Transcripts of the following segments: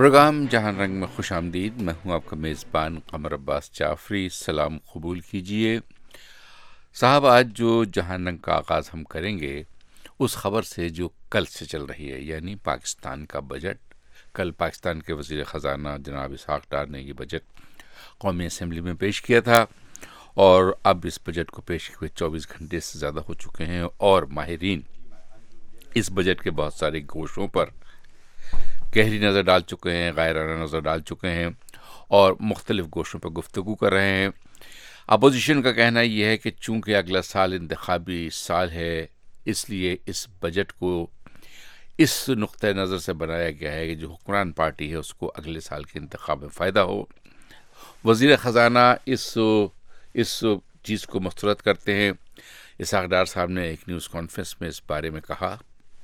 Programme جہان رنگ میں خوش آمدید. میں ہوں آپ کا میزبان قمر عباس جعفری. سلام قبول کیجئے. صاحب، آج جو جہان رنگ کا آغاز ہم کریں گے اس خبر سے جو کل سے چل رہی ہے، یعنی پاکستان کا بجٹ. کل پاکستان کے وزیر خزانہ جناب اسحاق ڈار نے یہ بجٹ قومی اسمبلی میں پیش کیا تھا، اور اب اس بجٹ کو پیش ہوئے 24 گھنٹے سے زیادہ ہو چکے ہیں، اور ماہرین اس بجٹ کے بہت سارے گوشوں پر گہری نظر ڈال چکے ہیں، غائرانہ نظر ڈال چکے ہیں، اور مختلف گوشوں پر گفتگو کر رہے ہیں. اپوزیشن کا کہنا یہ ہے کہ چونکہ اگلا سال انتخابی سال ہے، اس لیے اس بجٹ کو اس نقطۂ نظر سے بنایا گیا ہے کہ جو حکمران پارٹی ہے اس کو اگلے سال کے انتخاب میں فائدہ ہو. وزیر خزانہ اس چیز کو مسترد کرتے ہیں. اسحاق ڈار صاحب نے ایک نیوز کانفرنس میں اس بارے میں کہا.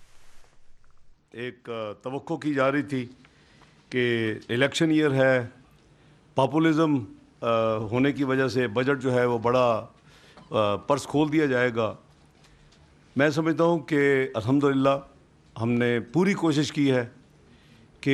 ایک توقع کی جا رہی تھی کہ الیکشن ایئر ہے، پاپولزم ہونے کی وجہ سے بجٹ جو ہے وہ بڑا پرس کھول دیا جائے گا. میں سمجھتا ہوں کہ الحمدللہ ہم نے پوری کوشش کی ہے کہ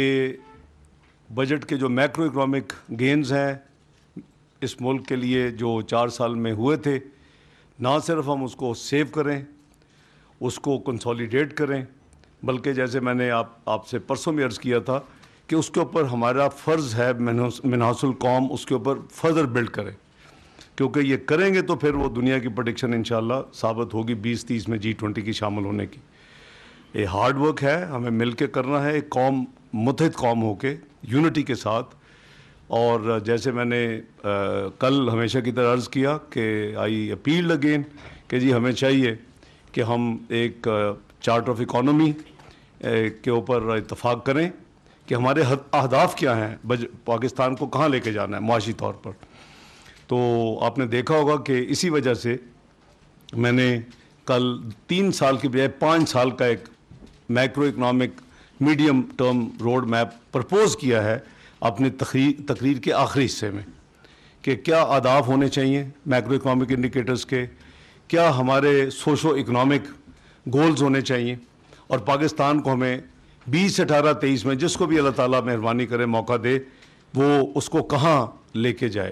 بجٹ کے جو میکرو اکنامک گینز ہیں اس ملک کے لیے جو 4 سال میں ہوئے تھے، نہ صرف ہم اس کو سیو کریں، اس کو کنسولیڈیٹ کریں، بلکہ جیسے میں نے آپ سے پرسوں میں عرض کیا تھا کہ اس کے اوپر ہمارا فرض ہے منحاص القوم اس کے اوپر فردر بلڈ کرے، کیونکہ یہ کریں گے تو پھر وہ دنیا کی پریڈکشن انشاءاللہ ثابت ہوگی 2030 میں G20 کی شامل ہونے کی. یہ ہارڈ ورک ہے، ہمیں مل کے کرنا ہے، ایک قوم متحد قوم ہو کے یونٹی کے ساتھ. اور جیسے میں نے کل ہمیشہ کی طرح عرض کیا کہ آئی اپیل اگین کہ جی ہمیں چاہیے کہ ہم ایک چارٹ آف اکانومی کے اوپر اتفاق کریں کہ ہمارے اہداف کیا ہیں، پاکستان کو کہاں لے کے جانا ہے معاشی طور پر. تو آپ نے دیکھا ہوگا کہ اسی وجہ سے میں نے کل 3 سال کی بجائے 5 سال کا ایک micro economic medium term road map propose کیا ہے اپنی تقریر کے آخری حصے میں، کہ کیا اہداف ہونے چاہیے میکرو اکنامک انڈیکیٹرز کے، کیا ہمارے سوشو اکنامک گولز ہونے چاہیے، اور پاکستان کو ہمیں 20 18 23 میں جس کو بھی اللہ تعالیٰ مہربانی کرے موقع دے وہ اس کو کہاں لے کے جائے.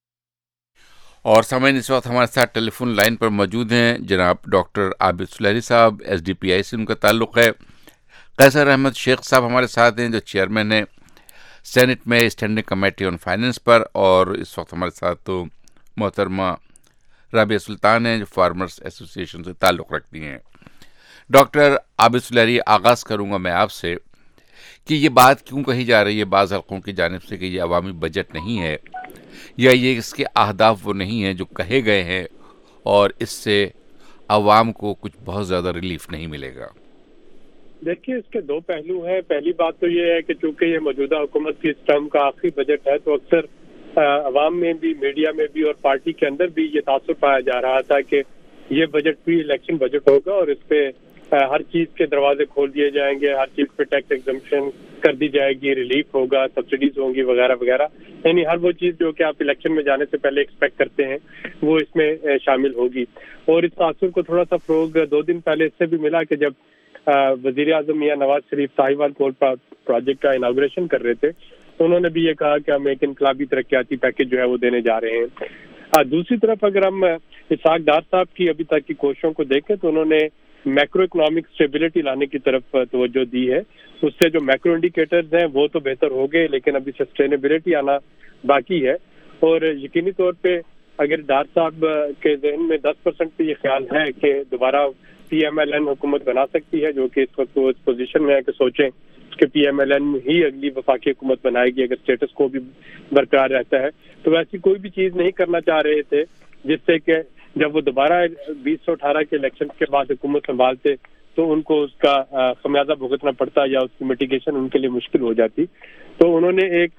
اور سامعین، اس وقت ہمارے ساتھ ٹیلی فون لائن پر موجود ہیں جناب ڈاکٹر عابد سلیری صاحب. SDPI سے ان کا تعلق ہے. قیصر احمد شیخ صاحب ہمارے ساتھ ہیں جو چیئرمین ہیں سینٹ میں اسٹینڈنگ کمیٹی آن فائنینس پر، اور اس وقت ہمارے ساتھ تو محترمہ رابعہ سلطان ہیں جو فارمرز ایسوسی ایشن سے تعلق رکھتی ہیں. ڈاکٹر عابد سلیری، آغاز کروں گا میں آپ سے کہ یہ بات کیوں کہی جا رہی ہے بعض حلقوں کی جانب سے کہ یہ عوامی بجٹ نہیں ہے، یا یہ اس کے اہداف وہ نہیں ہیں جو کہے گئے ہیں، اور اس سے عوام کو کچھ بہت زیادہ ریلیف نہیں ملے گا؟ دیکھیے، اس کے 2 پہلو ہیں. پہلی بات تو یہ ہے کہ چونکہ یہ موجودہ حکومت کی اس ٹرم کا آخری بجٹ ہے تو اکثر عوام میں بھی، میڈیا میں بھی اور پارٹی کے اندر بھی یہ تاثر پایا جا رہا تھا کہ یہ بجٹ پری الیکشن بجٹ ہوگا اور اس پہ ہر چیز کے دروازے کھول دیے جائیں گے، ہر چیز پہ ٹیکس ایگزمپشن کر دی جائے گی، ریلیف ہوگا، سبسڈیز ہوں گی وغیرہ وغیرہ. یعنی ہر وہ چیز جو کہ آپ الیکشن میں جانے سے پہلے ایکسپیکٹ کرتے ہیں وہ اس میں شامل ہوگی. اور اس تاثر کو تھوڑا سا فروغ 2 دن پہلے اس سے بھی ملا کہ جب وزیر اعظم میاں نواز شریف ساہیوال پورٹ پروجیکٹ کا اناگوریشن کر رہے تھے تو انہوں نے بھی یہ کہا کہ ہم ایک انقلابی ترقیاتی پیکیج جو ہے وہ دینے جا رہے ہیں. دوسری طرف اگر ہم اسحاق ڈار صاحب کی ابھی تک کی کوششوں کو دیکھیں تو انہوں نے میکرو اکنامک اسٹیبلٹی لانے کی طرف توجہ دی ہے. اس سے جو میکرو انڈیکیٹرز ہیں وہ تو بہتر ہو گئے، لیکن ابھی سسٹینیبلٹی آنا باقی ہے. اور یقینی طور پہ اگر ڈار صاحب کے ذہن میں 10% پہ یہ خیال ہے کہ دوبارہ PMLN حکومت بنا سکتی ہے، جو کہ اس وقت وہ اس پوزیشن میں ہے کہ سوچیں کہ PMLN ہی اگلی وفاقی حکومت بنائے گی اگر اسٹیٹس کو بھی برقرار رہتا ہے، تو ویسی کوئی بھی چیز نہیں کرنا چاہ رہے تھے جس سے کہ جب وہ دوبارہ 2018 کے الیکشن کے بعد حکومت سنبھالتے تو ان کو اس کا خمیازہ بھگتنا پڑتا یا اس کی میٹیگیشن ان کے لیے مشکل ہو جاتی. تو انہوں نے ایک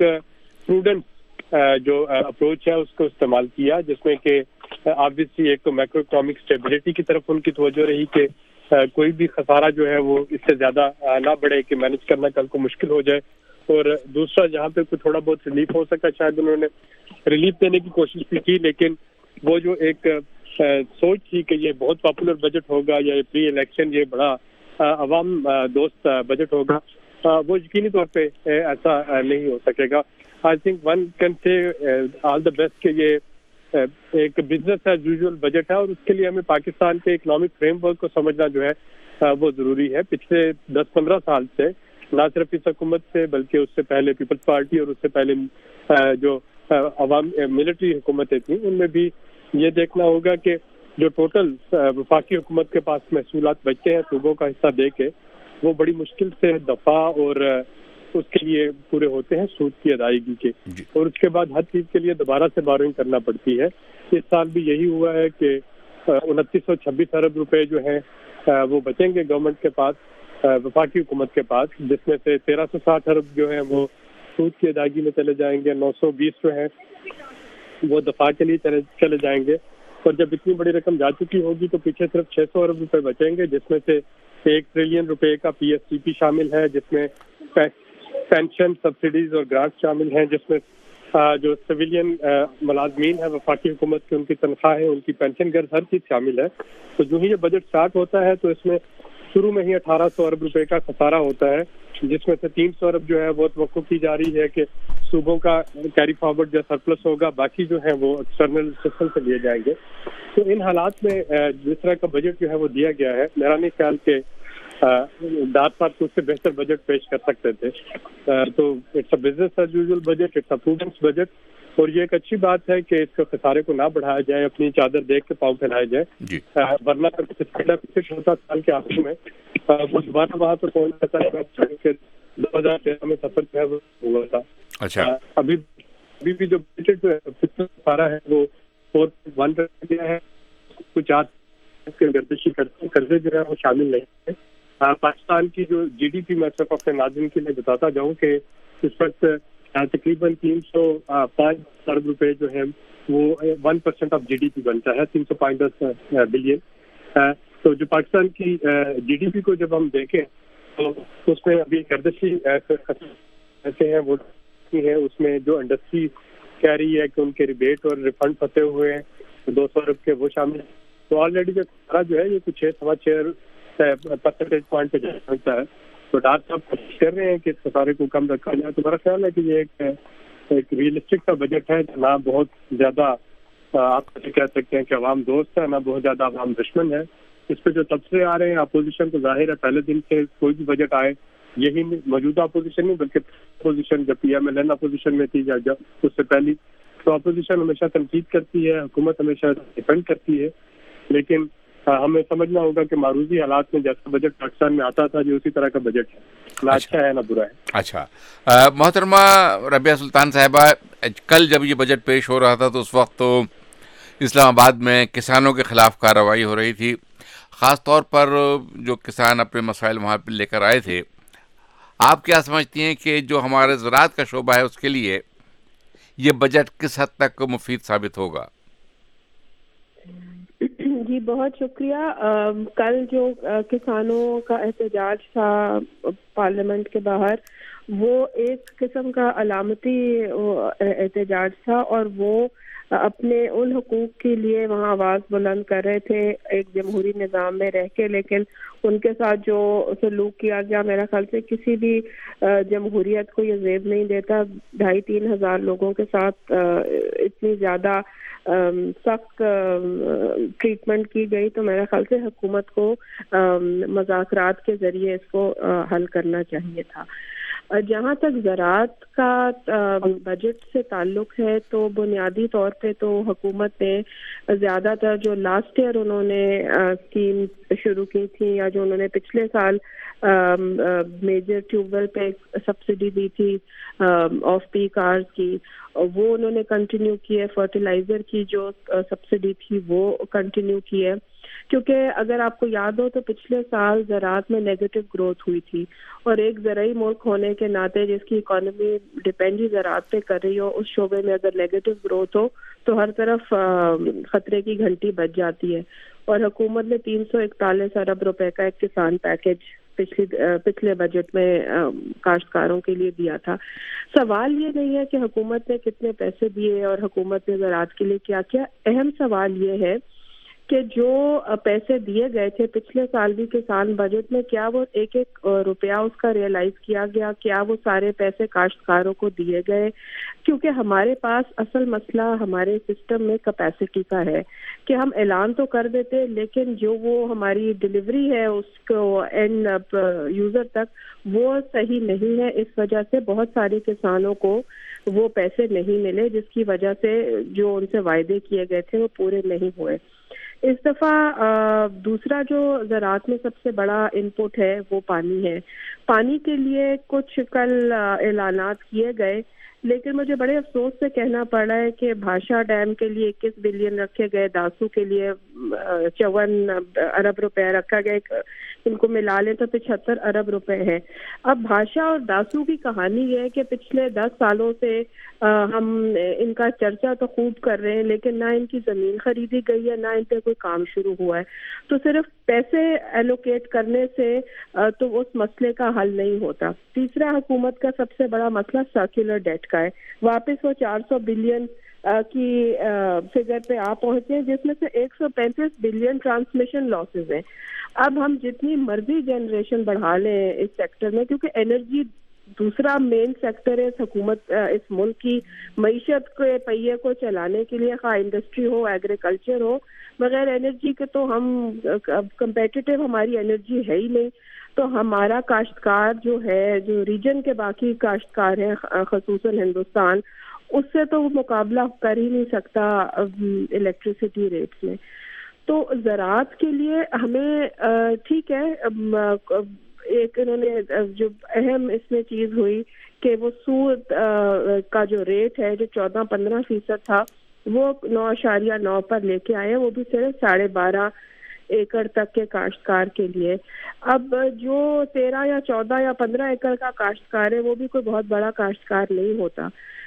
پروڈنٹ جو اپروچ ہے اس کو استعمال کیا، جس میں کہ آبویسلی ایک تو میکرو اکنامک اسٹیبلٹی کی طرف ان کی توجہ رہی کہ کوئی بھی خسارہ جو ہے وہ اس سے زیادہ نہ بڑھے کہ مینیج کرنا کل کو مشکل ہو جائے. اور دوسرا جہاں پہ کوئی تھوڑا بہت ریلیف ہو سکا شاید انہوں نے ریلیف دینے کی کوشش بھی کی، لیکن وہ جو ایک سوچ تھی کہ یہ بہت پاپولر بجٹ ہوگا یا پری الیکشن یہ بڑا عوام دوست بجٹ ہوگا، وہ یقینی طور پہ ایسا نہیں ہو سکے گا. I think one can say all the best کہ یہ ایک بزنس ایز یوزول بجٹ ہے، اور اس کے لیے ہمیں پاکستان کے اکنامک فریم ورک کو سمجھنا جو ہے وہ ضروری ہے. پچھلے 10-15 سال سے نہ صرف اس حکومت سے بلکہ اس سے پہلے پیپلز پارٹی اور اس سے پہلے جو عوام ملٹری حکومتیں تھیں، ان میں بھی یہ دیکھنا ہوگا کہ جو ٹوٹل وفاقی حکومت کے پاس محصولات بچتے ہیں صوبوں کا حصہ دے کے، وہ بڑی مشکل سے دفاع اور اس کے لیے پورے ہوتے ہیں سود کی ادائیگی کے، اور اس کے بعد ہر چیز کے لیے دوبارہ سے بارونگ کرنا پڑتی ہے. اس سال بھی یہی ہوا ہے کہ 2926 ارب روپے جو ہیں وہ بچیں گے گورنمنٹ کے پاس، وفاقی حکومت کے پاس، جس میں سے 1360 ارب جو ہیں وہ سود کی ادائیگی میں چلے جائیں گے، 920 جو ہیں وہ دفاع کے لیے چلے جائیں گے. اور جب اتنی بڑی رقم جا چکی ہوگی تو پیچھے صرف 600 ارب روپے بچیں گے، جس میں سے 1 ٹریلین روپے کا PSCP شامل ہے، جس میں پینشن سبسڈیز اور گرانٹ شامل ہیں، جس میں جو سویلین ملازمین ہیں وفاقی حکومت کی، ان کی تنخواہیں، ان کی پینشن غرض ہر چیز شامل ہے. تو جو ہی یہ بجٹ اسٹارٹ ہوتا ہے تو اس میں شروع میں ہی 1800 ارب روپے کا خسارہ ہوتا ہے، جس میں سے 300 ارب جو ہے وہ توقع کی جا رہی ہے کہ صوبوں کا کیری فارورڈ جو سرپلس ہوگا، باقی جو ہیں وہ ایکسٹرنل سسٹم سے لیے جائیں گے. تو ان حالات میں جس طرح کا بجٹ جو ہے وہ دیا گیا ہے، میرا نہیں خیال کہ دار صاحب کو اس سے بہتر بجٹ پیش کر سکتے تھے. تو it's a business as usual budget, it's a prudence budget, اور یہ ایک اچھی بات ہے کہ اس کے خسارے کو نہ بڑھایا جائے، اپنی چادر دیکھ کے پاؤں پھیلائے جائے. ورنہ ہوتا سال کے آخر میں وہ دوبارہ وہاں پہ پہنچ جاتا ہے کہ 2013 میں سفر جو ہے وہ ہوا تھا. اچھا، ابھی بھی جو بجٹ خسارہ ہے وہ 4.1 دیا ہے، کچھ گردشی قرضے جو ہے وہ شامل نہیں ہے. پاکستان کی جو GDP میں صرف اپنے ناظرین کے لیے بتاتا جاؤں کہ اس وقت تقریباً 305 ارب روپے جو ہے وہ 1% آف GDP بنتا ہے، 305 بلین. تو جو پاکستان کی GDP کو جب ہم دیکھیں تو اس میں ابھی گردشی ایسے ہیں وہ ہیں، اس میں جو انڈسٹری کہہ رہی ہے کہ ان کے ریبیٹ اور ریفنڈ پھنسے ہوئے ہیں 200 ارب کے، وہ شامل ہیں. تو آلریڈی جو خسارہ جو ہے یہ کچھ 6.6% پوائنٹ پہ جا سکتا ہے. تو ڈاکٹر صاحب کوشش کر رہے ہیں کہ اس خسارے کو کم رکھا جائے. تو میرا خیال ہے کہ یہ ایک ریئلسٹک کا بجٹ ہے، نہ بہت زیادہ آپ کہہ سکتے ہیں کہ عوام دوست ہے، نہ بہت زیادہ عوام دشمن ہے. اس پہ جو تبصرے آ رہے ہیں اپوزیشن کو ظاہر ہے پہلے دن سے کوئی بھی بجٹ آئے، یہی موجودہ اپوزیشن نہیں بلکہ اپوزیشن جب PMLN اپوزیشن میں تھی یا اس سے پہلی، تو اپوزیشن ہمیشہ تنقید کرتی ہے، حکومت ہمیشہ ڈیفینڈ کرتی ہے. لیکن ہمیں سمجھنا ہوگا کہ معروضی حالات میں جیسا بجٹ پاکستان میں آتا تھا یہ اسی طرح کا بجٹ ہے، نہ اچھا ہے نہ برا ہے. اچھا، محترمہ ربیہ سلطان صاحبہ، کل جب یہ بجٹ پیش ہو رہا تھا تو اس وقت تو اسلام آباد میں کسانوں کے خلاف کارروائی ہو رہی تھی، خاص طور پر جو کسان اپنے مسائل وہاں پہ لے کر آئے تھے. آپ کیا سمجھتی ہیں کہ جو ہمارے زراعت کا شعبہ ہے اس کے لیے یہ بجٹ کس حد تک مفید ثابت ہوگا؟ جی بہت شکریہ. کل جو کسانوں کا احتجاج تھا پارلیمنٹ کے باہر، وہ ایک قسم کا علامتی احتجاج تھا، اور وہ اپنے ان حقوق کے لیے وہاں آواز بلند کر رہے تھے ایک جمہوری نظام میں رہ کے. لیکن ان کے ساتھ جو سلوک کیا گیا میرا خیال سے کسی بھی جمہوریت کو یہ زیب نہیں دیتا. 2,500-3 ہزار لوگوں کے ساتھ اتنی زیادہ سخت ٹریٹمنٹ کی گئی، تو میرا خیال سے حکومت کو مذاکرات کے ذریعے اس کو حل کرنا چاہیے تھا. جہاں تک زراعت کا بجٹ سے تعلق ہے تو بنیادی طور پہ تو حکومت نے زیادہ تر جو لاسٹ ایئر انہوں نے اسکیم شروع کی تھی، یا جو انہوں نے پچھلے سال میجر ٹیوب ویل پہ سبسڈی دی تھی آف پیک آورز کی، وہ انہوں نے کنٹینیو کی ہے. فرٹیلائزر کی جو سبسڈی تھی وہ کنٹینیو کی ہے، کیونکہ اگر آپ کو یاد ہو تو پچھلے سال زراعت میں نیگیٹو گروتھ ہوئی تھی، اور ایک زرعی ملک ہونے کے ناطے جس کی اکانومی ڈپینڈ ہی زراعت پہ کر رہی ہو، اس شعبے میں اگر نیگیٹو گروتھ ہو تو ہر طرف خطرے کی گھنٹی بج جاتی ہے. اور حکومت نے 341 ارب روپے کا ایک کسان پیکج پچھلے بجٹ میں کاشتکاروں کے لیے دیا تھا. سوال یہ نہیں ہے کہ حکومت نے کتنے پیسے دیے اور حکومت نے زراعت کے لیے کیا کیا، اہم سوال یہ ہے کہ جو پیسے دیے گئے تھے پچھلے سال بھی کسان بجٹ میں، کیا وہ ایک ایک روپیہ اس کا ریئلائز کیا گیا؟ کیا وہ سارے پیسے کاشتکاروں کو دیے گئے؟ کیونکہ ہمارے پاس اصل مسئلہ ہمارے سسٹم میں کیپیسٹی کا ہے کہ ہم اعلان تو کر دیتے، لیکن جو وہ ہماری ڈلیوری ہے اس کو اینڈ یوزر تک وہ صحیح نہیں ہے. اس وجہ سے بہت سارے کسانوں کو وہ پیسے نہیں ملے، جس کی وجہ سے جو ان سے وعدے کیے گئے تھے وہ پورے نہیں ہوئے. اس دفعہ دوسرا جو زراعت میں سب سے بڑا انپٹ ہے وہ پانی ہے. پانی کے لیے کچھ کل اعلانات کیے گئے، لیکن مجھے بڑے افسوس سے کہنا پڑ رہا ہے کہ بھاشا ڈیم کے لیے 21 بلین رکھے گئے، داسو کے لیے 54 ارب روپے رکھا گیا، ان کو ملا لیں تو 75 ارب روپے ہے. اب بھاشا اور داسو کی کہانی یہ ہے کہ پچھلے 10 سالوں سے ہم ان کا چرچا تو خوب کر رہے ہیں، لیکن نہ ان کی زمین خریدی گئی ہے، نہ ان پہ کوئی کام شروع ہوا ہے. تو صرف پیسے ایلوکیٹ کرنے سے تو اس مسئلے کا حل نہیں ہوتا. تیسرا حکومت کا سب سے بڑا مسئلہ سرکولر ڈیٹ کا ہے. واپس وہ 400 بلین کی فگر پہ آپ پہنچے ہیں، جس میں سے 135 بلین ٹرانسمیشن لاسز ہیں. اب ہم جتنی مرضی جنریشن بڑھا لیں اس سیکٹر میں، کیونکہ انرجی دوسرا مین سیکٹر ہے. حکومت اس ملک کی معیشت کے پہیے کو چلانے کے لیے، خواہ انڈسٹری ہو ایگریکلچر ہو، بغیر انرجی کے تو ہم کمپیٹیٹیو ہماری انرجی ہے ہی نہیں. تو ہمارا کاشتکار جو ہے، جو ریجن کے باقی کاشتکار ہیں خصوصاً ہندوستان، اس سے تو وہ مقابلہ کر ہی نہیں سکتا الیکٹریسٹی ریٹس میں. تو زراعت کے لیے ہمیں ٹھیک ہے، ایک انہوں نے جو اہم اس میں چیز ہوئی کہ وہ سود کا جو ریٹ ہے جو 14-15% تھا وہ 9.9 پر لے کے آئے، وہ بھی صرف 12.5 ایکڑ تک کے کاشتکار کے لیے. اب جو 13 یا 14 یا 15 ایکڑ کا کاشتکار ہے وہ بھی کوئی بہت بڑا کاشتکار نہیں ہوتا.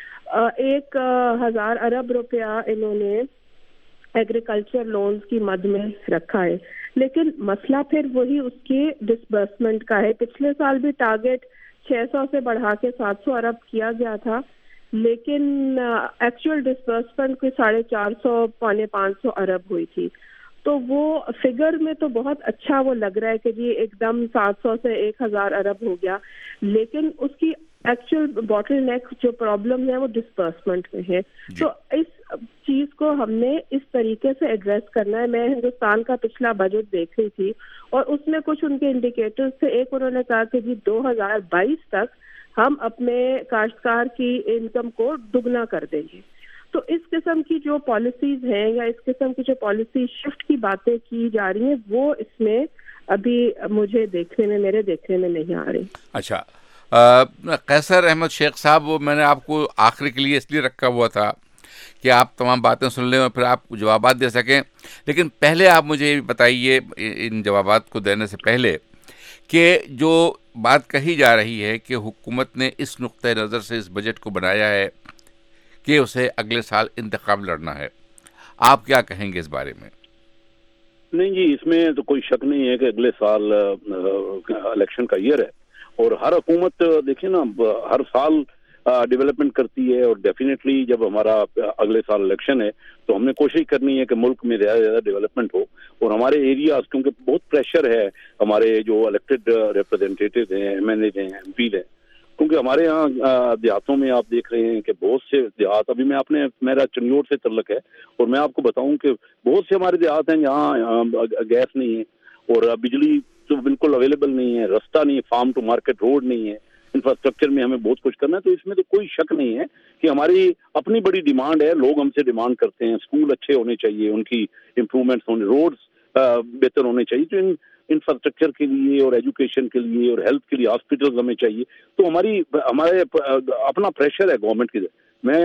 1,000 ارب روپیہ انہوں نے ایگریکلچر لونز کی مد میں رکھا ہے، لیکن مسئلہ پھر وہی اس کی ڈسبرسمنٹ کا ہے. پچھلے سال بھی ٹارگیٹ 600 سے بڑھا کے 700 ارب کیا گیا تھا، لیکن ایکچوئل ڈسبرسمنٹ کوئی 450-500 ارب ہوئی تھی. تو وہ فگر میں تو بہت اچھا وہ لگ رہا ہے کہ جی ایک دم 700 سے 1,000 ارب ہو گیا، لیکن اس کی ایکچوئل باٹل نیک جو پرابلم ہے وہ ڈسبرسمنٹ میں ہے. تو اس چیز کو ہم نے اس طریقے سے ایڈریس کرنا ہے. میں ہندوستان کا پچھلا بجٹ دیکھ رہی تھی اور اس میں کچھ ان کے انڈیکیٹرز تھے. ایک انہوں نے کہا کہ جی 2022 تک ہم اپنے کاشتکار کی انکم کو دگنا کر دیں گے. تو اس قسم کی جو پالیسیز ہیں یا اس قسم کی جو پالیسی شفٹ کی باتیں کی جا رہی ہیں وہ اس میں ابھی میرے دیکھنے میں نہیں آ رہی. اچھا قیصر احمد شیخ صاحب، وہ میں نے آپ کو آخری کے لیے اس لیے رکھا ہوا تھا کہ آپ تمام باتیں سن لیں اور پھر آپ جوابات دے سکیں، لیکن پہلے آپ مجھے یہ بتائیے ان جوابات کو دینے سے پہلے کہ جو بات کہی جا رہی ہے کہ حکومت نے اس نقطۂ نظر سے اس بجٹ کو بنایا ہے کہ اسے اگلے سال انتخاب لڑنا ہے، آپ کیا کہیں گے اس بارے میں؟ نہیں جی، اس میں تو کوئی شک نہیں ہے کہ اگلے سال الیکشن کا ایئر ہے، اور ہر حکومت دیکھیں نا ہر سال ڈیولپمنٹ کرتی ہے، اور ڈیفینیٹلی جب ہمارا اگلے سال الیکشن ہے تو ہم نے کوشش کرنی ہے کہ ملک میں زیادہ سے زیادہ ڈیولپمنٹ ہو. اور ہمارے ایریاز کیونکہ بہت پریشر ہے، ہمارے جو الیکٹڈ ریپرزینٹیٹیوز ہیں، ایم ایل اے ہیں، ایم پی ہیں، کیونکہ ہمارے یہاں دیہاتوں میں آپ دیکھ رہے ہیں کہ بہت سے دیہات، ابھی میرا چنگوٹ سے تعلق ہے، اور میں آپ کو بتاؤں کہ بہت سے ہمارے دیہات ہیں جہاں گیس نہیں ہے اور بجلی تو بالکل اویلیبل نہیں ہے، رستہ نہیں ہے، فارم ٹو مارکیٹ روڈ نہیں ہے، انفراسٹرکچر میں ہمیں بہت کچھ کرنا ہے. تو اس میں تو کوئی شک نہیں ہے کہ ہماری اپنی بڑی ڈیمانڈ ہے، لوگ ہم سے ڈیمانڈ کرتے ہیں، اسکول اچھے ہونے چاہیے، ان کی امپرومنٹس ہونے، روڈز بہتر ہونے چاہیے. تو انفراسٹرکچر کے لیے اور ایجوکیشن کے لیے اور ہیلتھ کے لیے ہاسپٹلز ہمیں چاہیے. تو ہمارے اپنا پریشر ہے گورنمنٹ کی. میں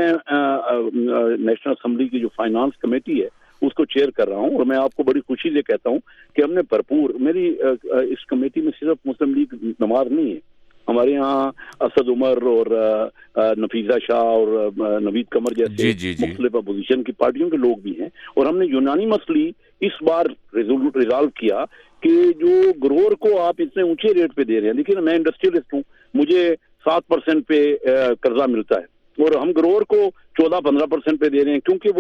نیشنل اسمبلی کی جو فائنانس کمیٹی ہے اس کو چیئر کر رہا ہوں، اور میں آپ کو بڑی خوشی سے کہتا ہوں کہ ہم نے بھرپور، میری اس کمیٹی میں صرف مسلم لیگ نماز نہیں ہے، ہمارے یہاں اسد عمر اور نفیزہ شاہ اور نوید قمر جیسے مختلف اپوزیشن کی پارٹیوں کے لوگ بھی ہیں، اور ہم نے یونانیمسلی اس بار ریزالو کیا کہ جو گروور کو آپ اتنے اونچے ریٹ پہ دے رہے ہیں. دیکھیے میں انڈسٹریلسٹ ہوں، مجھے 7% پہ قرضہ ملتا ہے، اور ہم گروور کو 14-15% پہ دے رہے ہیں، کیونکہ وہ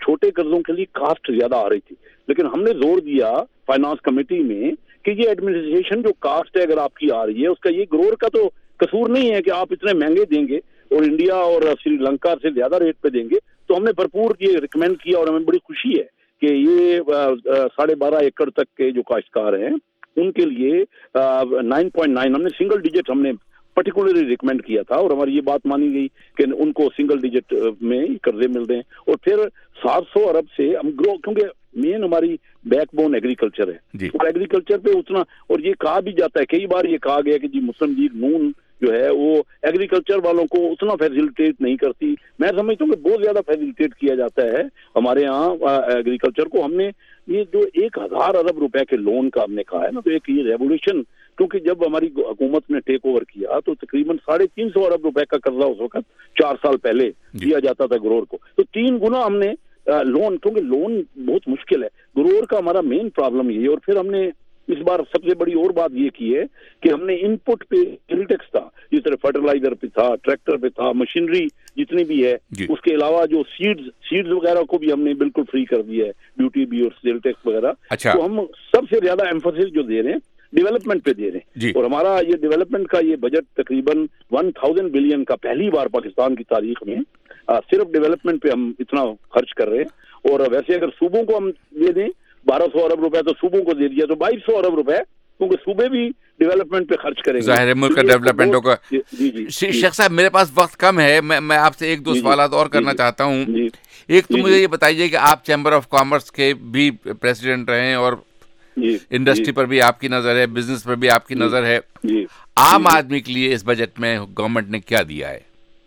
چھوٹے قرضوں کے لیے کاسٹ زیادہ آ رہی تھی، لیکن ہم نے زور دیا فائنانس کمیٹی میں کہ یہ ایڈمنسٹریشن جو کاسٹ ہے اگر آپ کی آ رہی ہے اس کا یہ گرور کا تو قصور نہیں ہے کہ آپ اتنے مہنگے دیں گے اور انڈیا اور سری لنکا سے زیادہ ریٹ پہ دیں گے. تو ہم نے بھرپور یہ ریکمینڈ کیا اور ہمیں بڑی خوشی ہے کہ یہ 12.5 ایکڑ تک کے جو کاشتکار ہیں ان کے لیے 9.9 ہم نے سنگل ڈیجٹ ہم نے پرٹیکولرلی ریکمینڈ کیا تھا اور ہماری یہ بات مانی گئی کہ ان کو سنگل ڈیجٹ میں قرضے مل رہے ہیں. اور پھر 700 ارب سے ہم گرو، کیونکہ مین ہماری بیک بون ایگریکلچر ہے اور ایگریکلچر پہ اتنا، اور یہ کہا بھی جاتا ہے کئی بار یہ کہا گیا کہ جی مسلم لیگ نون جو ہے وہ ایگریکلچر والوں کو اتنا فیسیلیٹیٹ نہیں کرتی. میں سمجھتا ہوں کہ بہت زیادہ فیسیلیٹیٹ کیا جاتا ہے ہمارے ہاں ایگریکلچر کو. ہم نے یہ جو 1000 ارب روپے کے لون کا ہم نے کہا ہے نا، تو ایک یہ ریولیوشن، کیونکہ جب ہماری حکومت نے ٹیک اوور کیا تو تقریباً 350 ارب روپے کا قرضہ اس وقت 4 سال پہلے دیا جاتا تھا گرور کو، تو 3 گنا ہم نے لون، کیونکہ لون بہت مشکل ہے، گرور کا ہمارا مین پرابلم یہ. اور پھر ہم نے اس بار سب سے بڑی اور بات یہ کی ہے کہ ہم نے ان پٹ پہ سیل ٹیکس تھا، جس طرح فرٹیلائزر پہ تھا، ٹریکٹر پہ تھا، مشینری جتنی بھی ہے، اس کے علاوہ جو سیڈز وغیرہ کو بھی ہم نے بالکل فری کر دیا ہے، ڈیوٹی بھی اور سیل ٹیکس وغیرہ. تو ہم سب سے زیادہ ایمفسس جو دے رہے ہیں ڈیولپمنٹ پہ دے رہے ہیں، اور ہمارا یہ ڈیولپمنٹ کا یہ بجٹ تقریباً 1000 بلین کا پہلی بار پاکستان کی تاریخ میں صرف ڈیولپمنٹ پہ ہم اتنا خرچ کر رہے ہیں. اور ویسے اگر صوبوں کو ہم دے دیں 1200 ارب روپے تو صوبوں کو دے دیا تو 2200 ارب روپے، کیونکہ صوبے بھی ڈیولپمنٹ پہ خرچ کریں گے، ظاہر ہے ملک کا ڈیولپمنٹ ہوگا. شیخ صاحب میرے پاس وقت کم ہے، میں آپ سے 1-2 سوالات اور کرنا چاہتا ہوں. ایک تو مجھے یہ بتائیے کہ آپ چیمبر آف کامرس کے بھی پریزیڈنٹ رہے ہیں اور انڈسٹری پر بھی آپ کی نظر ہے، بزنس پر بھی آپ کی نظر ہے. عام آدمی کے لیے اس بجٹ میں گورنمنٹ نے کیا دیا ہے؟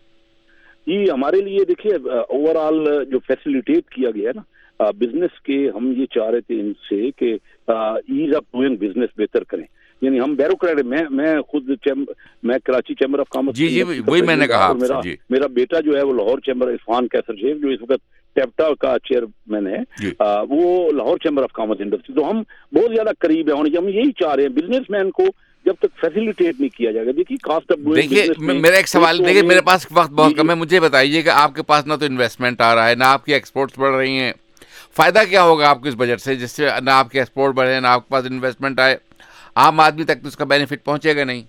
جی ہمارے لیے دیکھیے اوور آل جو فیسیلیٹیٹ کیا گیا ہے نا بزنس کے، ہم یہ چاہ رہے تھے ان سے کہ ایز آف ڈوئنگ بزنس بہتر کریں. یعنی ہم بیوروکریٹ، میں خود میں کراچی چیمبر آف کامرس، جی وہی میں نے کہا، میرا بیٹا جو ہے وہ لاہور چیمبر، عرفان کیسر شیخ جو اس وقت ٹیپٹا کا چیئرمین ہے، وہ Lahore chamber of commerce industry. تو ہم بہت زیادہ قریب ہیں، ہم یہی چاہ رہے ہیں بزنس مین کو جب تک فیسیلیٹیٹ نہیں کیا جائے گا. دیکھیے کاسٹ آف ڈوئنگ بزنس میں میرا ایک سوال، دیکھیے میرے پاس وقت بہت کم ہے، مجھے بتائیے کہ آپ کے پاس نہ تو انویسٹمنٹ آ رہا ہے، نہ آپ کی ایکسپورٹس بڑھ رہی ہیں، فائدہ کیا ہوگا آپ کو اس بجٹ سے جس سے نہ آپ کے ایکسپورٹ بڑھے نہ آپ کے پاس انویسٹمنٹ آئے؟ عام آدمی تک تو اس کا بینیفٹ پہنچے گا نہیں.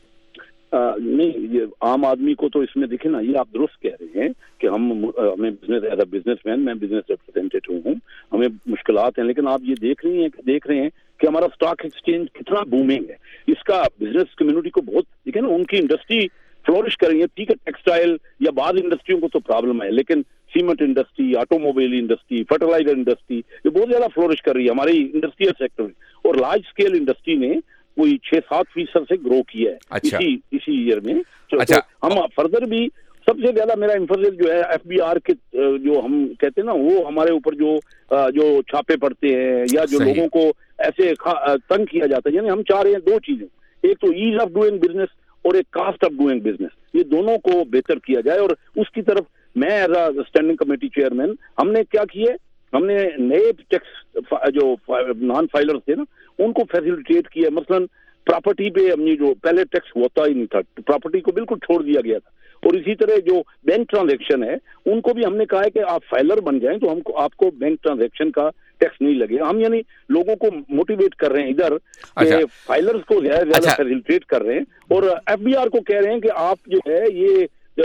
نہیں، یہ عام آدمی کو تو اس میں دیکھیں نا، یہ آپ درست کہہ رہے ہیں کہ ہمیں business as a businessman, میں بزنس ریپرزینٹیٹیو ہوں، ہمیں مشکلات ہیں، لیکن آپ یہ دیکھ رہے ہیں کہ ہمارا اسٹاک ایکسچینج کتنا بومنگ ہے. اس کا بزنس کمیونٹی کو بہت، دیکھیں نا، ان کی انڈسٹری فلورش کر رہی ہے. ٹھیک ہے ٹیکسٹائل یا بعض انڈسٹریوں کو تو پرابلم ہے، لیکن cement industry, automobile industry, fertiliser industry یہ بہت زیادہ فلورش کر رہی ہے ہماری انڈسٹریل سیکٹر میں. اور لارج اسکیل انڈسٹری نے کوئی 6-7% سے گرو کیا ہے اسی ایئر میں. ہم فردر بھی سب سے زیادہ میرا ایمفسس جو ہے FBR کے جو ہم کہتے ہیں نا، وہ ہمارے اوپر جو چھاپے پڑتے ہیں یا جو لوگوں کو ایسے تنگ کیا جاتا ہے. یعنی ہم چاہ رہے ہیں 2 چیزیں، ایک تو ایز آف ڈوئنگ بزنس اور ایک کاسٹ آف ڈوئنگ بزنس، یہ دونوں کو بہتر کیا جائے. اور اس کی طرف میں as a standing committee chairman, ہم نے کیا کیا ہے، ہم نے نئے ٹیکس جو نان فائلرز تھے نا ان کو فیسیلیٹیٹ کیا. مثلاً پراپرٹی پہ ہم نے جو پہلے ٹیکس ہوتا ہی نہیں تھا، پراپرٹی کو بالکل چھوڑ دیا گیا تھا. اور اسی طرح جو بینک ٹرانزیکشن ہے ان کو بھی ہم نے کہا ہے کہ آپ فائلر بن جائیں تو آپ کو بینک ٹرانزیکشن کا ٹیکس نہیں لگے. ہم یعنی لوگوں کو موٹیویٹ کر رہے ہیں ادھر کہ فائلرز کو زیادہ فیسیلیٹیٹ کر رہے ہیں، اور FBR کو کہہ رہے ہیں کہ آپ جو ہے یہ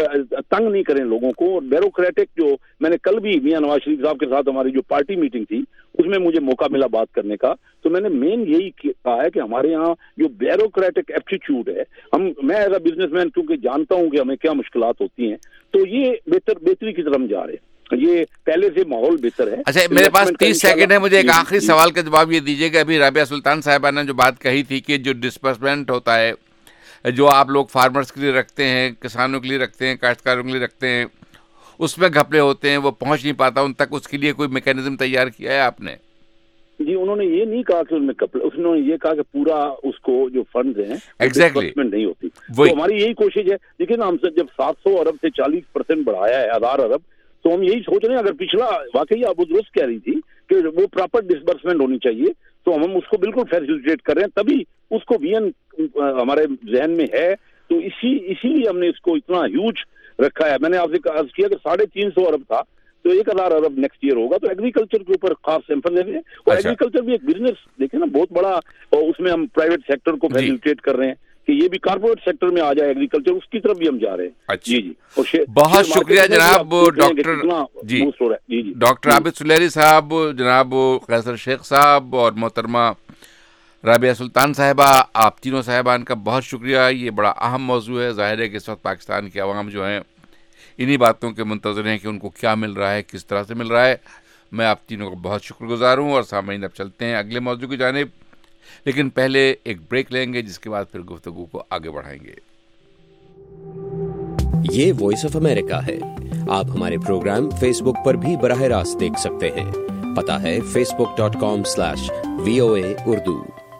تنگ نہیں کریں لوگوں کو. اور بیوروکریٹک جو میں نے کل بھی میاں نواز شریف صاحب کے ساتھ ہماری جو پارٹی میٹنگ تھی اس میں مجھے موقع ملا بات کرنے کا، تو میں نے مین یہی کہا ہے کہ ہمارے یہاں جو بیوروکریٹک ایپٹیچیوڈ ہے، میں ایز اے بزنس مین کیونکہ جانتا ہوں کہ ہمیں کیا مشکلات ہوتی ہیں، تو یہ بہتری کی طرف ہم جا رہے ہیں، یہ پہلے سے ماحول بہتر ہے. اچھا میرے پاس 30 سیکنڈ ہے، مجھے ایک آخری سوال کا جواب یہ دیجیے کہ ابھی رابعہ سلطان صاحبہ نے جو بات کہی تھی کہ جو ڈسبرسمنٹ ہوتا ہے جو آپ لوگ فارمرز کے لیے رکھتے ہیں، کسانوں کے لیے رکھتے ہیں، کاشتکاروں کے لیے رکھتے ہیں، اس میں گھپلے ہوتے ہیں، وہ پہنچ نہیں پاتا ان تک، اس کے لیے کوئی میکینزم تیار کیا ہے آپ نے؟ جی انہوں نے یہ نہیں کہا کہ ان میں انہوں نے یہ کہا کہ پورا اس کو جو فنڈز ہیں ڈسبرسمنٹ نہیں ہوتی. تو ہماری یہی کوشش ہے. دیکھیں نا، ہم سے جب 700 ارب سے 40% بڑھایا ہے 1000 ارب، تو ہم یہی سوچ رہے ہیں اگر پچھلا واقعی آپ درست کہہ رہی تھی کہ وہ پراپر ڈسبرسمنٹ ہونی چاہیے، تو ہم اس کو بالکل فیسیلیٹیٹ کر رہے ہیں، تبھی اس کو وین ہمارے ذہن میں ہے. تو اسی لیے ہم نے اس کو اتنا ہیوج رکھا ہے. میں نے آپ سے عرض کیا کہ 350 ارب تھا، تو 1000 ارب نیکسٹ ایئر ہوگا. تو ایگریکلچر کے اوپر خاص ایمفسس ہے. اور ایگریکلچر بھی ایک بزنس دیکھیں نا بہت بڑا, اور اس میں ہم پرائیویٹ سیکٹر کو فیسیلیٹیٹ کر رہے ہیں کہ یہ بھی کارپوریٹ سیکٹر میں آ جائے ایگریکلچر, اس کی طرف بھی ہم جا رہے ہیں. جی جی, بہت شکریہ جناب ڈاکٹر عابد سلیری صاحب, جناب قیصر شیخ صاحب اور محترمہ رابعہ سلطان صاحبہ, آپ تینوں صاحبان کا بہت شکریہ. یہ بڑا اہم موضوع ہے. ظاہر ہے کہ اس وقت پاکستان کے عوام جو ہیں انہی باتوں کے منتظر ہیں کہ ان کو کیا مل رہا ہے, کس طرح سے مل رہا ہے. میں آپ تینوں کا بہت شکر گزار ہوں. اور سامعین اب چلتے ہیں اگلے موضوع کی جانب, لیکن پہلے ایک بریک لیں گے, جس کے بعد پھر گفتگو کو آگے بڑھائیں گے. یہ وائس آف امریکہ ہے. آپ ہمارے پروگرام فیس بک پر بھی براہ راست دیکھ سکتے ہیں. پتہ ہے facebook.com/VOA Urdu.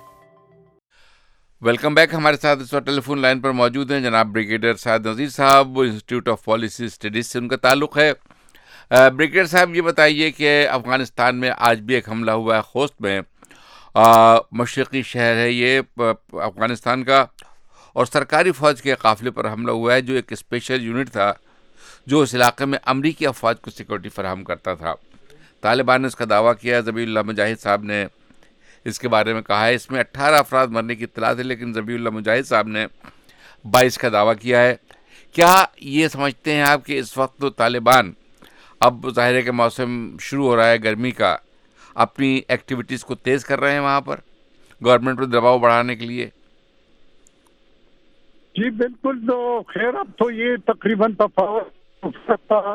Welcome back. ہمارے ساتھ اس وقت ٹیلی فون لائن پر موجود ہیں جناب بریگیڈیئر سعد نذیر صاحب, انسٹیٹیوٹ آف پالیسی اسٹڈیز سے ان کا تعلق ہے. بریگیڈیئر صاحب, یہ بتائیے کہ افغانستان میں آج بھی ایک حملہ ہوا ہے خوست میں. مشرقی شہر ہے یہ افغانستان کا, اور سرکاری فوج کے قافلے پر حملہ ہوا ہے, جو ایک اسپیشل یونٹ تھا جو اس علاقے میں امریکی افواج کو سیکورٹی فراہم کرتا تھا. طالبان نے اس کا دعویٰ کیا. ذبیح اللہ مجاہد صاحب نے اس کے بارے میں کہا ہے اس میں 18 افراد مرنے کی اطلاع ہے, لیکن ذبیح اللہ مجاہد صاحب نے 22 کا دعویٰ کیا ہے. کیا یہ سمجھتے ہیں آپ کہ اس وقت تو طالبان, اب ظاہر ہے کہ موسم شروع ہو رہا ہے گرمی کا, اپنی ایکٹیویٹیز کو تیز کر رہے ہیں وہاں پر گورنمنٹ پر دباؤ بڑھانے کے لیے؟ جی بالکل. تو خیر اب تو یہ تقریباً تفاوت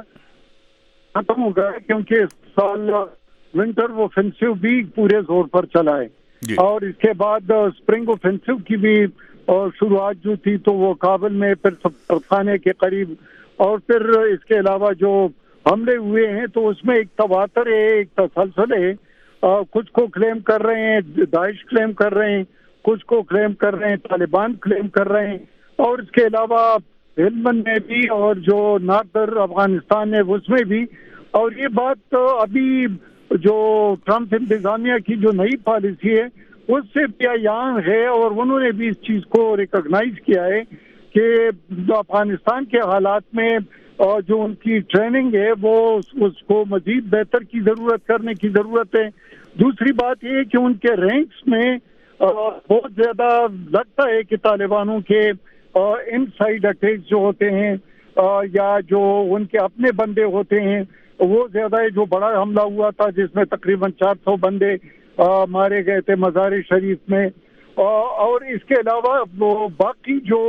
ختم ہو گیا, کیونکہ اس سال ونٹر اوفینسو بھی پورے زور پر چلا ہے, اور اس کے بعد اسپرنگ اوفینسو کی بھی شروعات جو تھی تو وہ کابل میں, پھر سفارتخانے کے قریب, اور پھر اس کے علاوہ جو حملے ہوئے ہیں تو اس میں ایک تواتر ہے, ایک تسلسل ہے. کچھ کو کلیم کر رہے ہیں داعش کلیم کر رہے ہیں, کچھ کو کلیم کر رہے ہیں طالبان کلیم کر رہے ہیں, اور اس کے علاوہ ہلمند میں بھی اور جو ناردر افغانستان ہے اس میں بھی. اور یہ بات ابھی جو ٹرمپ انتظامیہ کی جو نئی پالیسی ہے اس سے بھی عیان ہے, اور انہوں نے بھی اس چیز کو ریکگنائز کیا ہے کہ جو افغانستان کے حالات میں جو ان کی ٹریننگ ہے وہ اس کو مزید بہتر کی ضرورت کرنے کی ضرورت ہے. دوسری بات یہ کہ ان کے رینکس میں بہت زیادہ لگتا ہے کہ طالبانوں کے ان سائڈ اٹیک جو ہوتے ہیں یا جو ان کے اپنے بندے ہوتے ہیں وہ زیادہ ہے. جو بڑا حملہ ہوا تھا جس میں تقریباً 400 بندے مارے گئے تھے مزار شریف میں, اور اس کے علاوہ وہ باقی جو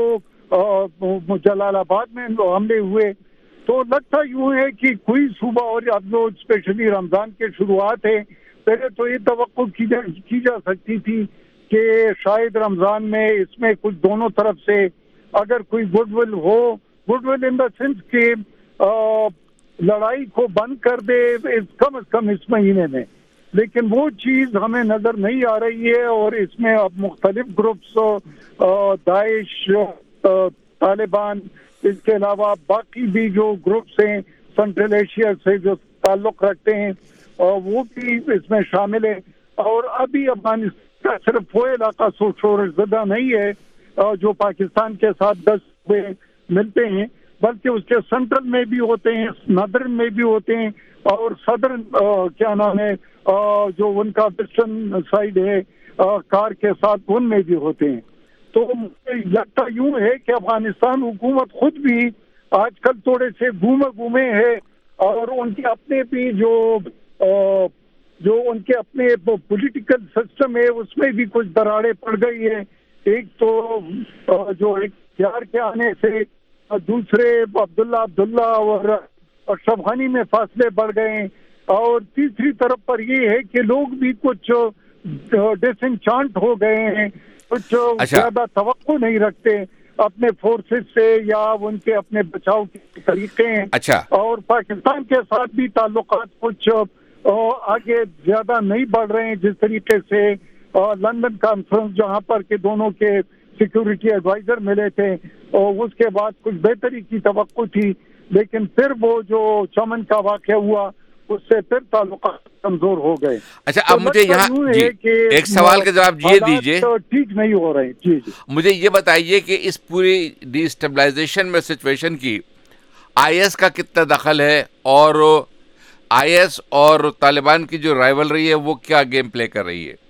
جلال آباد میں حملے ہوئے, تو لگتا یوں ہے کہ کوئی صوبہ, اور اب جو اسپیشلی رمضان کے شروعات ہے, پہلے تو یہ توقع کی جا سکتی تھی کہ شاید رمضان میں اس میں کچھ دونوں طرف سے اگر کوئی گڈ ول ہو, goodwill in the sense کہ لڑائی کو بند کر دے کم از کم اس مہینے میں, لیکن وہ چیز ہمیں نظر نہیں آ رہی ہے. اور اس میں اب مختلف گروپس, داعش, طالبان, اس کے علاوہ باقی بھی جو گروپس ہیں سنٹرل ایشیا سے جو تعلق رکھتے ہیں وہ بھی اس میں شامل ہیں. اور ابھی افغانستان کا صرف وہ علاقہ شورش زدہ نہیں ہے جو پاکستان کے ساتھ 10 صوبے ملتے ہیں, بلکہ اس کے سینٹرل میں بھی ہوتے ہیں, نادرن میں بھی ہوتے ہیں, اور صدرن کیا نام ہے جو ان کا ویسٹرن سائڈ ہے کار کے ساتھ ان میں بھی ہوتے ہیں. تو لگتا یوں ہے کہ افغانستان حکومت خود بھی آج کل تھوڑے سے گھومے ہے, اور ان کے اپنے بھی جو ان کے اپنے پولیٹیکل سسٹم ہے اس میں بھی کچھ دراڑیں پڑ گئی ہے. ایک تو جو اختیار کے آنے سے, دوسرے عبداللہ اور اشرف غنی میں فاصلے بڑھ گئے ہیں, اور تیسری طرف پر یہ ہے کہ لوگ بھی کچھ ڈس انچانٹ ہو گئے ہیں, کچھ زیادہ توقع نہیں رکھتے اپنے فورسز سے یا ان کے اپنے بچاؤ کے طریقے ہیں. اور پاکستان کے ساتھ بھی تعلقات کچھ آگے زیادہ نہیں بڑھ رہے ہیں جس طریقے سے لندن کانفرنس جہاں پر کہ دونوں کے سیکیورٹی ایڈوائزر ملے تھے, اور اس کے بعد کچھ بہتری کی توقع تھی, لیکن پھر وہ جو چمن کا واقعہ ہوا اس سے پھر تعلقات کمزور ہو گئے. اچھا, اب مجھے یہاں ایک سوال کا جواب یہ دیجیے, ٹھیک نہیں ہو رہے. جی مجھے یہ بتائیے کہ اس پوری ڈی اسٹیبلائزیشن میں سچویشن کی آئی ایس کا کتنا دخل ہے, اور IS اور طالبان کی جو رائیولری ہے وہ کیا گیم پلے کر رہی ہے؟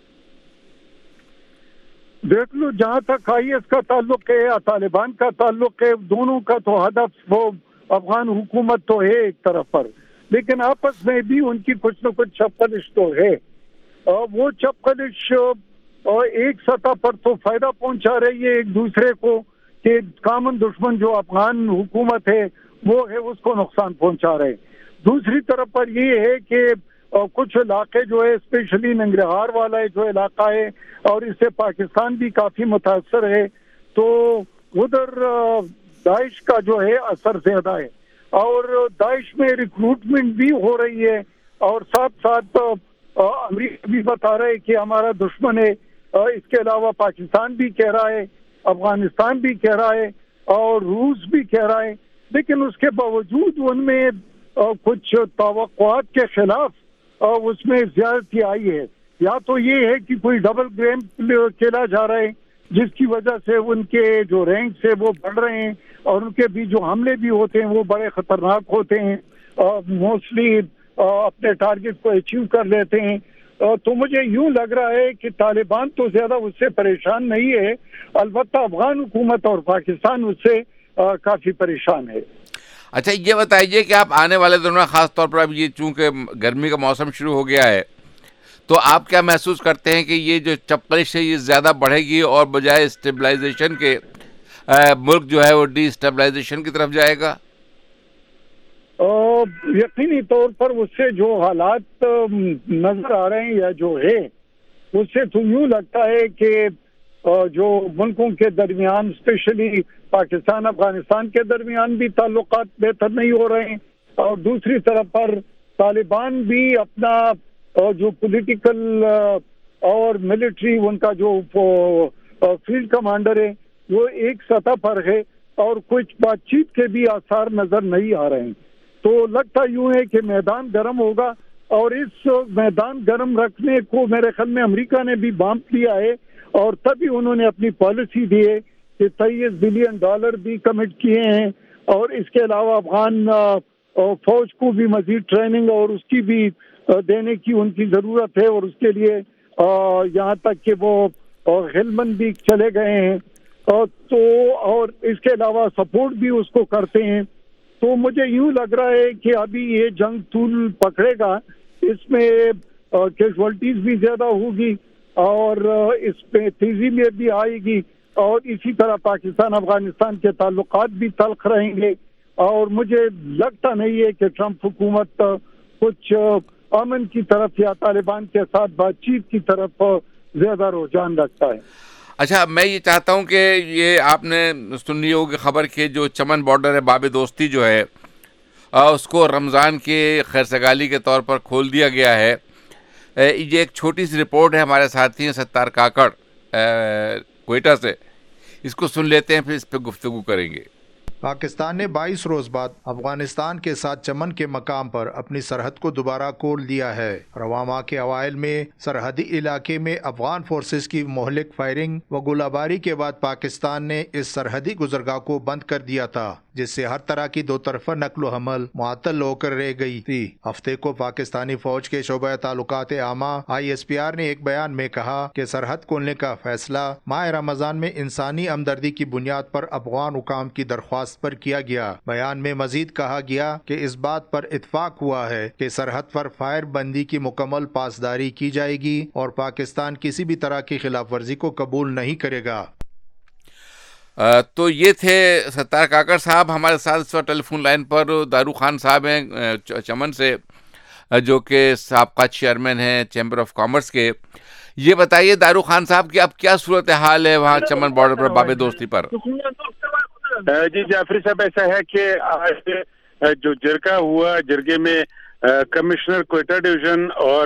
دیکھ لو، جہاں تک IS کا تعلق ہے یا طالبان کا تعلق ہے، دونوں کا تو ہدف وہ افغان حکومت تو ہے ایک طرف پر، لیکن آپس میں بھی ان کی کچھ نہ کچھ چپقلش تو ہے. وہ چپقلش ایک سطح پر تو فائدہ پہنچا رہی ہے ایک دوسرے کو، کہ کامن دشمن جو افغان حکومت ہے وہ ہے، اس کو نقصان پہنچا رہے. دوسری طرف پر یہ ہے کہ کچھ علاقے جو ہے اسپیشلی ننگرہار والا جو علاقہ ہے، اور اس سے پاکستان بھی کافی متاثر ہے، تو ادھر داعش کا جو ہے اثر زیادہ ہے، اور داعش میں ریکروٹمنٹ بھی ہو رہی ہے، اور ساتھ ساتھ امریکہ بھی بتا رہا ہے کہ ہمارا دشمن ہے. اس کے علاوہ پاکستان بھی کہہ رہا ہے، افغانستان بھی کہہ رہا ہے، اور روس بھی کہہ رہا ہے. لیکن اس کے باوجود ان میں کچھ توقعات کے خلاف اس میں زیادتی آئی ہے. یا تو یہ ہے کہ کوئی ڈبل گیم کھیلا جا رہا ہے، جس کی وجہ سے ان کے جو رینکس ہے وہ بڑھ رہے ہیں، اور ان کے بھی جو حملے بھی ہوتے ہیں وہ بڑے خطرناک ہوتے ہیں، موسٹلی اپنے ٹارگٹ کو اچیو کر لیتے ہیں. تو مجھے یوں لگ رہا ہے کہ طالبان تو زیادہ اس سے پریشان نہیں ہے، البتہ افغان حکومت اور پاکستان اس سے کافی پریشان ہے. اچھا یہ بتائیے کہ آپ آنے والے دنوں میں، خاص طور پر اب یہ چونکہ گرمی کا موسم شروع ہو گیا ہے، تو آپ کیا محسوس کرتے ہیں کہ یہ جو چپقلش ہے یہ زیادہ بڑھے گی اور بجائے اسٹیبلائزیشن کے ملک جو ہے وہ ڈی اسٹیبلائزیشن کی طرف جائے گا؟ یقینی طور پر اس سے جو حالات نظر آ رہے ہیں یا جو ہے، اس سے تو یوں لگتا ہے کہ جو ملکوں کے درمیان اسپیشلی پاکستان افغانستان کے درمیان بھی تعلقات بہتر نہیں ہو رہے ہیں، اور دوسری طرف پر طالبان بھی اپنا جو پولیٹیکل اور ملٹری ان کا جو فیلڈ کمانڈر ہے وہ ایک سطح پر ہے، اور کچھ بات چیت کے بھی آثار نظر نہیں آ رہے ہیں. تو لگتا یوں ہے کہ میدان گرم ہوگا، اور اس میدان گرم رکھنے کو میرے خیال میں امریکہ نے بھی بامپ لیا ہے، اور تبھی انہوں نے اپنی پالیسی دی ہے کہ $23 بلین بھی کمٹ کیے ہیں، اور اس کے علاوہ افغان فوج کو بھی مزید ٹریننگ اور اس کی بھی دینے کی ان کی ضرورت ہے، اور اس کے لیے یہاں تک کہ وہ ہلمند بھی چلے گئے ہیں، تو اور اس کے علاوہ سپورٹ بھی اس کو کرتے ہیں. تو مجھے یوں لگ رہا ہے کہ ابھی یہ جنگ طول پکڑے گا، اس میں کیجوالٹیز بھی زیادہ ہوگی، اور اس پہ تیزی میں بھی آئے گی، اور اسی طرح پاکستان افغانستان کے تعلقات بھی تلخ رہیں گے. اور مجھے لگتا نہیں ہے کہ ٹرمپ حکومت کچھ امن کی طرف یا طالبان کے ساتھ بات چیت کی طرف زیادہ رجحان رکھتا ہے. اچھا میں یہ چاہتا ہوں کہ یہ آپ نے سنی ہوگی خبر کہ جو چمن بارڈر ہے باب دوستی جو ہے اس کو رمضان کے خیر سگالی کے طور پر کھول دیا گیا ہے. یہ ایک چھوٹی سی رپورٹ ہے، ہمارے ساتھی ہیں ستار کاکڑ کوئٹہ سے، اس کو سن لیتے ہیں پھر اس پہ گفتگو کریں گے. پاکستان نے 22 روز بعد افغانستان کے ساتھ چمن کے مقام پر اپنی سرحد کو دوبارہ کھول دیا ہے. رواں ماہ کے اوائل میں سرحدی علاقے میں افغان فورسز کی مہلک فائرنگ و گولہ باری کے بعد پاکستان نے اس سرحدی گزرگاہ کو بند کر دیا تھا، جس سے ہر طرح کی دو طرفہ نقل و حمل معطل ہو کر رہ گئی تھی. ہفتے کو پاکستانی فوج کے شعبہ تعلقات عامہ ISPR نے ایک بیان میں کہا کہ سرحد کھولنے کا فیصلہ ماہ رمضان میں انسانی ہمدردی کی بنیاد پر افغان حکام کی درخواست پر کیا گیا. بیان میں مزید کہا گیا کہ اس بات پر اتفاق ہوا ہے کہ سرحد پر فائر بندی کی مکمل پاسداری کی جائے گی اور پاکستان کسی بھی طرح کی خلاف ورزی کو قبول نہیں کرے گا. تو یہ تھے ستار کاکڑ صاحب. ہمارے ساتھ اس وقت ٹیلی فون لائن پر دارو خان صاحب ہیں چمن سے، جو کہ سابقہ چیئرمین ہیں چیمبر آف کامرس کے. یہ بتائیے دارو خان صاحب کہ اب کیا صورتحال ہے وہاں چمن بارڈر پر باب دوستی پر؟ جی جعفری صاحب، ایسا ہے کہ آج جو جرگہ ہوا، جرگے میں کمشنر کوئٹہ ڈویژن اور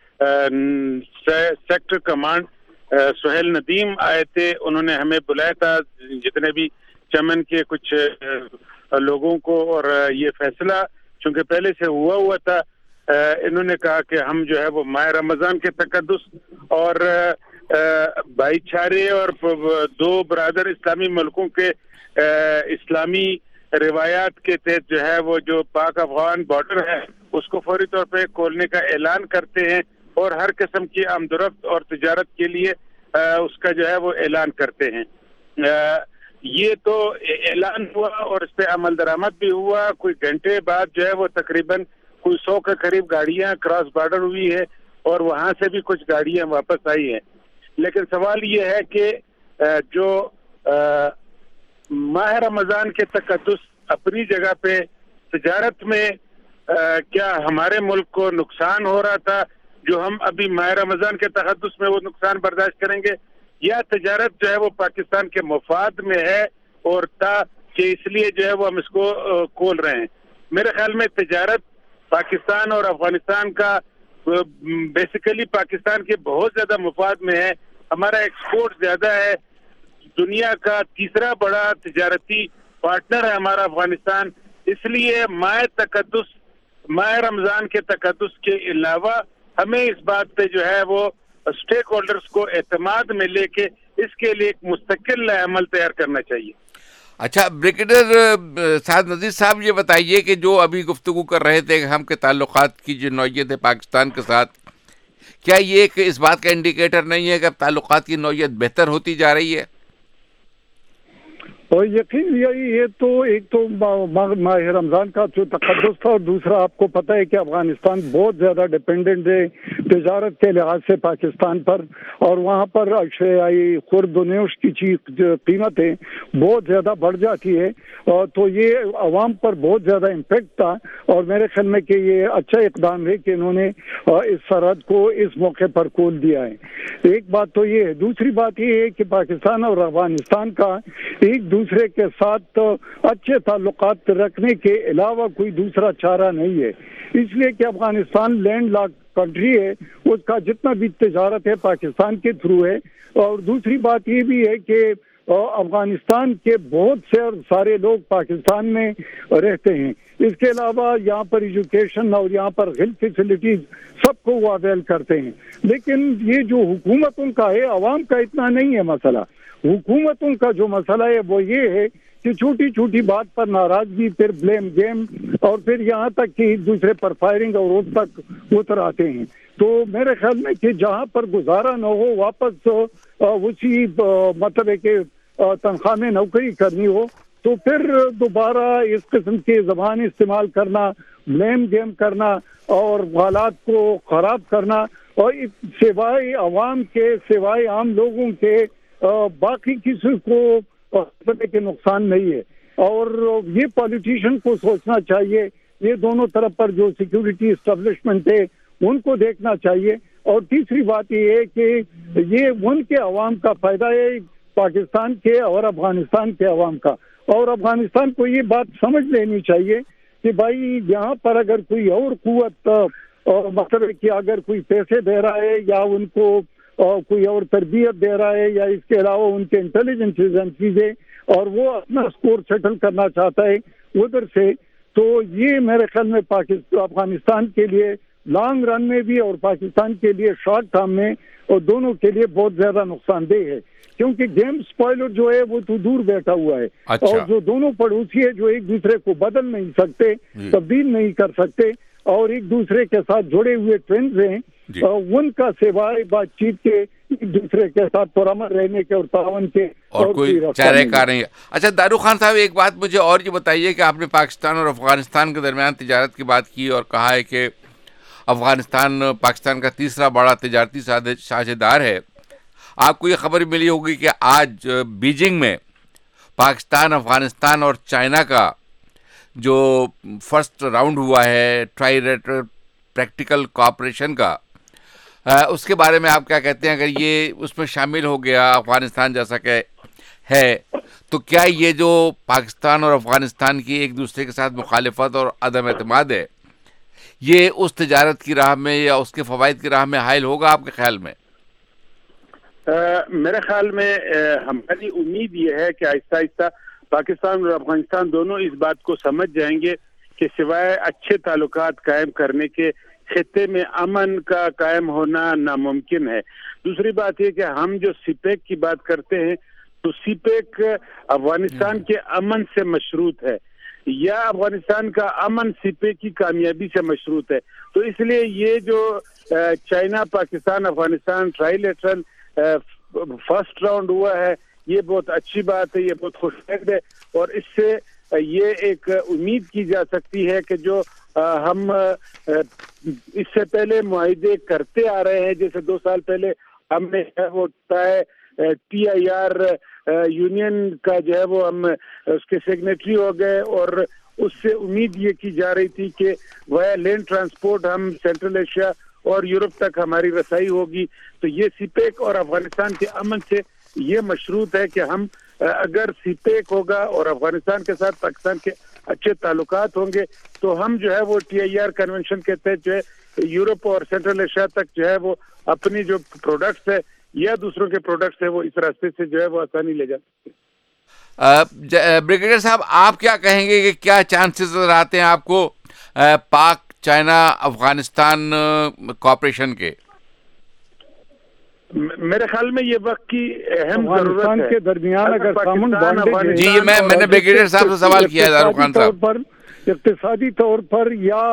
سیکٹر کمانڈ سہیل ندیم آئے تھے. انہوں نے ہمیں بلایا تھا، جتنے بھی چمن کے کچھ لوگوں کو، اور یہ فیصلہ چونکہ پہلے سے ہوا تھا، انہوں نے کہا کہ ہم جو ہے وہ ماہ رمضان کے تقدس اور بھائی چارے اور دو برادر اسلامی ملکوں کے اسلامی روایات کے تحت جو ہے وہ جو پاک افغان بارڈر ہے اس کو فوری طور پہ کھولنے کا اعلان کرتے ہیں اور ہر قسم کی آمد و رفت اور تجارت کے لیے اس کا جو ہے وہ اعلان کرتے ہیں. یہ تو اعلان ہوا اور اس پہ عمل درآمد بھی ہوا. کوئی گھنٹے بعد جو ہے وہ تقریباً کوئی 100 کے قریب گاڑیاں کراس بارڈر ہوئی ہے اور وہاں سے بھی کچھ گاڑیاں واپس آئی ہیں. لیکن سوال یہ ہے کہ جو ماہ رمضان کے تقدس اپنی جگہ پہ تجارت میں کیا ہمارے ملک کو نقصان ہو رہا تھا جو ہم ابھی ماہ رمضان کے تقدس میں وہ نقصان برداشت کریں گے, یا تجارت جو ہے وہ پاکستان کے مفاد میں ہے اور کہ اس لیے جو ہے وہ ہم اس کو کھول رہے ہیں. میرے خیال میں تجارت پاکستان اور افغانستان کا بیسیکلی پاکستان کے بہت زیادہ مفاد میں ہے. ہمارا ایکسپورٹ زیادہ ہے, دنیا کا تیسرا بڑا تجارتی پارٹنر ہے ہمارا افغانستان. اس لیے ماہ رمضان کے تقدس کے علاوہ ہمیں اس بات پہ جو ہے وہ اسٹیک ہولڈرز کو اعتماد میں لے کے اس کے لیے ایک مستقل عمل تیار کرنا چاہیے. اچھا بریگیڈیئر سعد نذیر صاحب, یہ بتائیے کہ جو ابھی گفتگو کر رہے تھے ہم کے تعلقات کی جو نوعیت ہے پاکستان کے ساتھ, کیا یہ ایک اس بات کا انڈیکیٹر نہیں ہے کہ اب تعلقات کی نوعیت بہتر ہوتی جا رہی ہے؟ اور یقین یہ تو ایک تو ماہ رمضان کا جو تقدس تھا, اور دوسرا آپ کو پتہ ہے کہ افغانستان بہت زیادہ ڈپینڈنٹ ہے تجارت کے لحاظ سے پاکستان پر, اور وہاں پر اشیائی خرد و نوش کی قیمتیں بہت زیادہ بڑھ جاتی ہے, تو یہ عوام پر بہت زیادہ امپیکٹ تھا. اور میرے خیال میں کہ یہ اچھا اقدام ہے کہ انہوں نے اس سرحد کو اس موقع پر کھول دیا ہے. ایک بات تو یہ ہے. دوسری بات یہ ہے کہ پاکستان اور افغانستان کا ایک دوسرے کے ساتھ اچھے تعلقات رکھنے کے علاوہ کوئی دوسرا چارہ نہیں ہے, اس لیے کہ افغانستان لینڈ لاک کنٹری ہے, اس کا جتنا بھی تجارت ہے پاکستان کے تھرو ہے. اور دوسری بات یہ بھی ہے کہ افغانستان کے بہت سے اور سارے لوگ پاکستان میں رہتے ہیں. اس کے علاوہ یہاں پر ایجوکیشن اور یہاں پر ہیلتھ فیسلٹیز سب کو وہ اویل کرتے ہیں. لیکن یہ جو حکومتوں کا ہے, عوام کا اتنا نہیں ہے مسئلہ. حکومتوں کا جو مسئلہ ہے وہ یہ ہے کہ چھوٹی چھوٹی بات پر ناراضگی, پھر بلیم گیم, اور پھر یہاں تک کہ ایک دوسرے پر فائرنگ اور اس تک اتر آتے ہیں. تو میرے خیال میں کہ جہاں پر گزارا نہ ہو, واپس اسی مطلب ہے کہ تنخواہ میں نوکری کرنی ہو, تو پھر دوبارہ اس قسم کی زبان استعمال کرنا, بلیم گیم کرنا اور حالات کو خراب کرنا, اور سوائے عوام کے, سوائے عام لوگوں کے باقی کسی کو کے نقصان نہیں ہے. اور یہ پالیٹیشین کو سوچنا چاہیے, یہ دونوں طرف پر جو سیکیورٹی اسٹیبلشمنٹ ہے ان کو دیکھنا چاہیے. اور تیسری بات یہ ہے کہ یہ ان کے عوام کا فائدہ ہے, پاکستان کے اور افغانستان کے عوام کا. اور افغانستان کو یہ بات سمجھ لینی چاہیے کہ بھائی یہاں پر اگر کوئی اور قوت مطلب کہ اگر کوئی پیسے دے رہا ہے یا ان کو کوئی اور تربیت دے رہا ہے یا اس کے علاوہ ان کے انٹیلیجنس ایجنسیز ہے اور وہ اپنا سکور سیٹل کرنا چاہتا ہے ادھر سے, تو یہ میرے خیال میں افغانستان کے لیے لانگ رن میں بھی اور پاکستان کے لیے شارٹ ٹرم میں اور دونوں کے لیے بہت زیادہ نقصان دہ ہے. کیونکہ گیم سپوائلر جو ہے وہ تو دور بیٹھا ہوا ہے. اچھا. اور جو دونوں پڑوسی ہے جو ایک دوسرے کو بدل نہیں سکتے, تبدیل نہیں کر سکتے, اور ایک دوسرے کے ساتھ جڑے ہوئے ٹرینڈز ہیں, ان کا سوائے بات چیت کے ایک دوسرے کے ساتھ پرامن رہنے کے اور تعاون کے اور کوئی چارہ کار نہیں ہے. اچھا دارو خان صاحب, ایک بات مجھے اور یہ بتائیے کہ آپ نے پاکستان اور افغانستان کے درمیان تجارت کی بات کی اور کہا ہے کہ افغانستان پاکستان کا تیسرا بڑا تجارتی ساجھیدار ہے. آپ کو یہ خبر ملی ہوگی کہ آج بیجنگ میں پاکستان, افغانستان اور چائنا کا جو فرسٹ راؤنڈ ہوا ہے ٹرائی لیٹرل پریکٹیکل کوآپریشن کا, اس کے بارے میں آپ کیا کہتے ہیں؟ اگر یہ اس میں شامل ہو گیا افغانستان جیسا کہ ہے, تو کیا یہ جو پاکستان اور افغانستان کی ایک دوسرے کے ساتھ مخالفت اور عدم اعتماد ہے, یہ اس تجارت کی راہ میں یا اس کے فوائد کی راہ میں حائل ہوگا آپ کے خیال میں؟ میرے خیال میں ہماری امید یہ ہے کہ آہستہ آہستہ پاکستان اور افغانستان دونوں اس بات کو سمجھ جائیں گے کہ سوائے اچھے تعلقات قائم کرنے کے خطے میں امن کا قائم ہونا ناممکن ہے. دوسری بات یہ کہ ہم جو سی پیک کی بات کرتے ہیں تو سی پیک افغانستان کے امن سے مشروط ہے. یا افغانستان کا امن سپے کی کامیابی سے مشروط ہے. تو اس لیے یہ جو China Pakistan Afghanistan trilateral first round ہوا ہے یہ بہت اچھی بات ہے, یہ بہت خوش خبر ہے, اور اس سے یہ ایک امید کی جا سکتی ہے کہ جو ہم اس سے پہلے معاہدے کرتے آ رہے ہیں, جیسے 2 سال پہلے ہم نے وہ TIR یونین کا جو ہے وہ ہم اس کے سیگنیٹری ہو گئے, اور اس سے امید یہ کی جا رہی تھی کہ ویا لینڈ ٹرانسپورٹ ہم سینٹرل ایشیا اور یورپ تک ہماری رسائی ہوگی. تو یہ سپیک اور افغانستان کے امن سے یہ مشروط ہے کہ ہم اگر سپیک ہوگا اور افغانستان کے ساتھ پاکستان کے اچھے تعلقات ہوں گے تو ہم جو ہے وہ TIR کنونشن کے تحت جو ہے یورپ اور سینٹرل ایشیا تک جو ہے وہ اپنی جو پروڈکٹس ہے یا دوسروں کے پروڈکٹس ہے وہ اس راستے سے جو ہے وہ آسانی لے جا سکتے. بریگیڈیئر صاحب, آپ کیا کہیں گے کہ کیا چانسز نظر آتے ہیں آپ کو پاک چائنا افغانستان کوآپریشن کے؟ میرے خیال میں یہ وقت کی اہم ضرورت ہے کے درمیان. اگر جی میں نے بریگیڈیئر صاحب سے سوال کیا ہے دارو خان صاحب, اقتصادی طور پر یا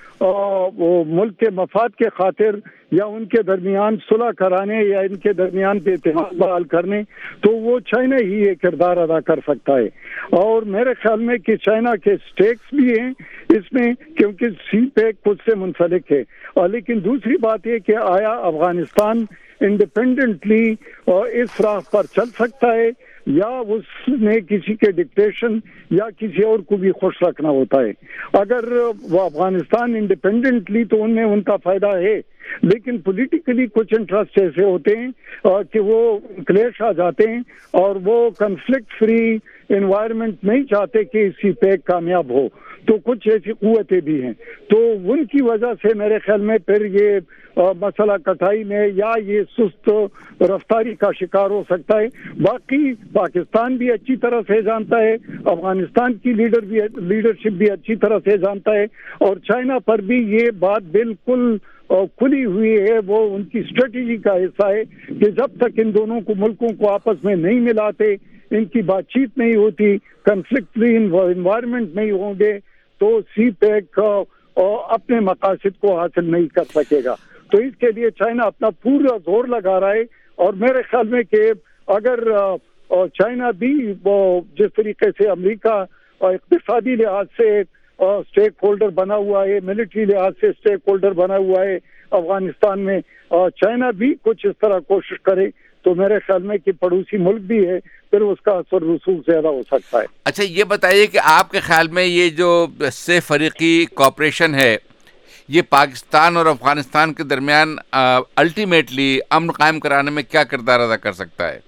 وہ ملک کے مفاد کے خاطر یا ان کے درمیان صلح کرانے یا ان کے درمیان پہ اعتماد بحال کرنے, تو وہ چائنا ہی یہ کردار ادا کر سکتا ہے. اور میرے خیال میں کہ چائنا کے سٹیکس بھی ہیں اس میں, کیونکہ CPEC خود سے منسلک ہے. لیکن دوسری بات یہ کہ آیا افغانستان انڈیپینڈنٹلی اس راہ پر چل سکتا ہے یا اس نے کسی کے ڈکٹیشن یا کسی اور کو بھی خوش رکھنا ہوتا ہے. اگر وہ افغانستان انڈیپینڈنٹلی تو ان کا فائدہ ہے, لیکن پولیٹیکلی کچھ انٹرسٹ ایسے ہوتے ہیں کہ وہ کلیش آ جاتے ہیں اور وہ کنفلکٹ فری انوائرمنٹ نہیں چاہتے کہ CPEC کامیاب ہو. تو کچھ ایسی قوتیں بھی ہیں, تو ان کی وجہ سے میرے خیال میں پھر یہ مسئلہ کٹائی میں یا یہ سست رفتاری کا شکار ہو سکتا ہے. باقی پاکستان بھی اچھی طرح سے جانتا ہے, افغانستان کی لیڈرشپ بھی اچھی طرح سے جانتا ہے, اور چائنا پر بھی یہ بات بالکل کھلی ہوئی ہے. وہ ان کی اسٹریٹجی کا حصہ ہے کہ جب تک ان دونوں کو ملکوں کو آپس میں نہیں ملاتے, ان کی بات چیت نہیں ہوتی, کنفلکٹ فری انوائرمنٹ نہیں ہوں گے, تو CPEC اپنے مقاصد کو حاصل نہیں کر سکے گا. تو اس کے لیے چائنا اپنا پورا زور لگا رہا ہے, اور میرے خیال میں کہ اگر چائنا بھی جس طریقے سے امریکہ اقتصادی لحاظ سے اسٹیک ہولڈر بنا ہوا ہے, ملٹری لحاظ سے اسٹیک ہولڈر بنا ہوا ہے افغانستان میں, چائنا بھی کچھ اس طرح کوشش کرے تو میرے خیال میں کہ پڑوسی ملک بھی ہے, پھر اس کا اثر رسوخ زیادہ ہو سکتا ہے. اچھا یہ بتائیے کہ آپ کے خیال میں یہ جو سے فریقی کوآپریشن ہے یہ پاکستان اور افغانستان کے درمیان الٹیمیٹلی امن قائم کرانے میں کیا کردار ادا کر سکتا ہے؟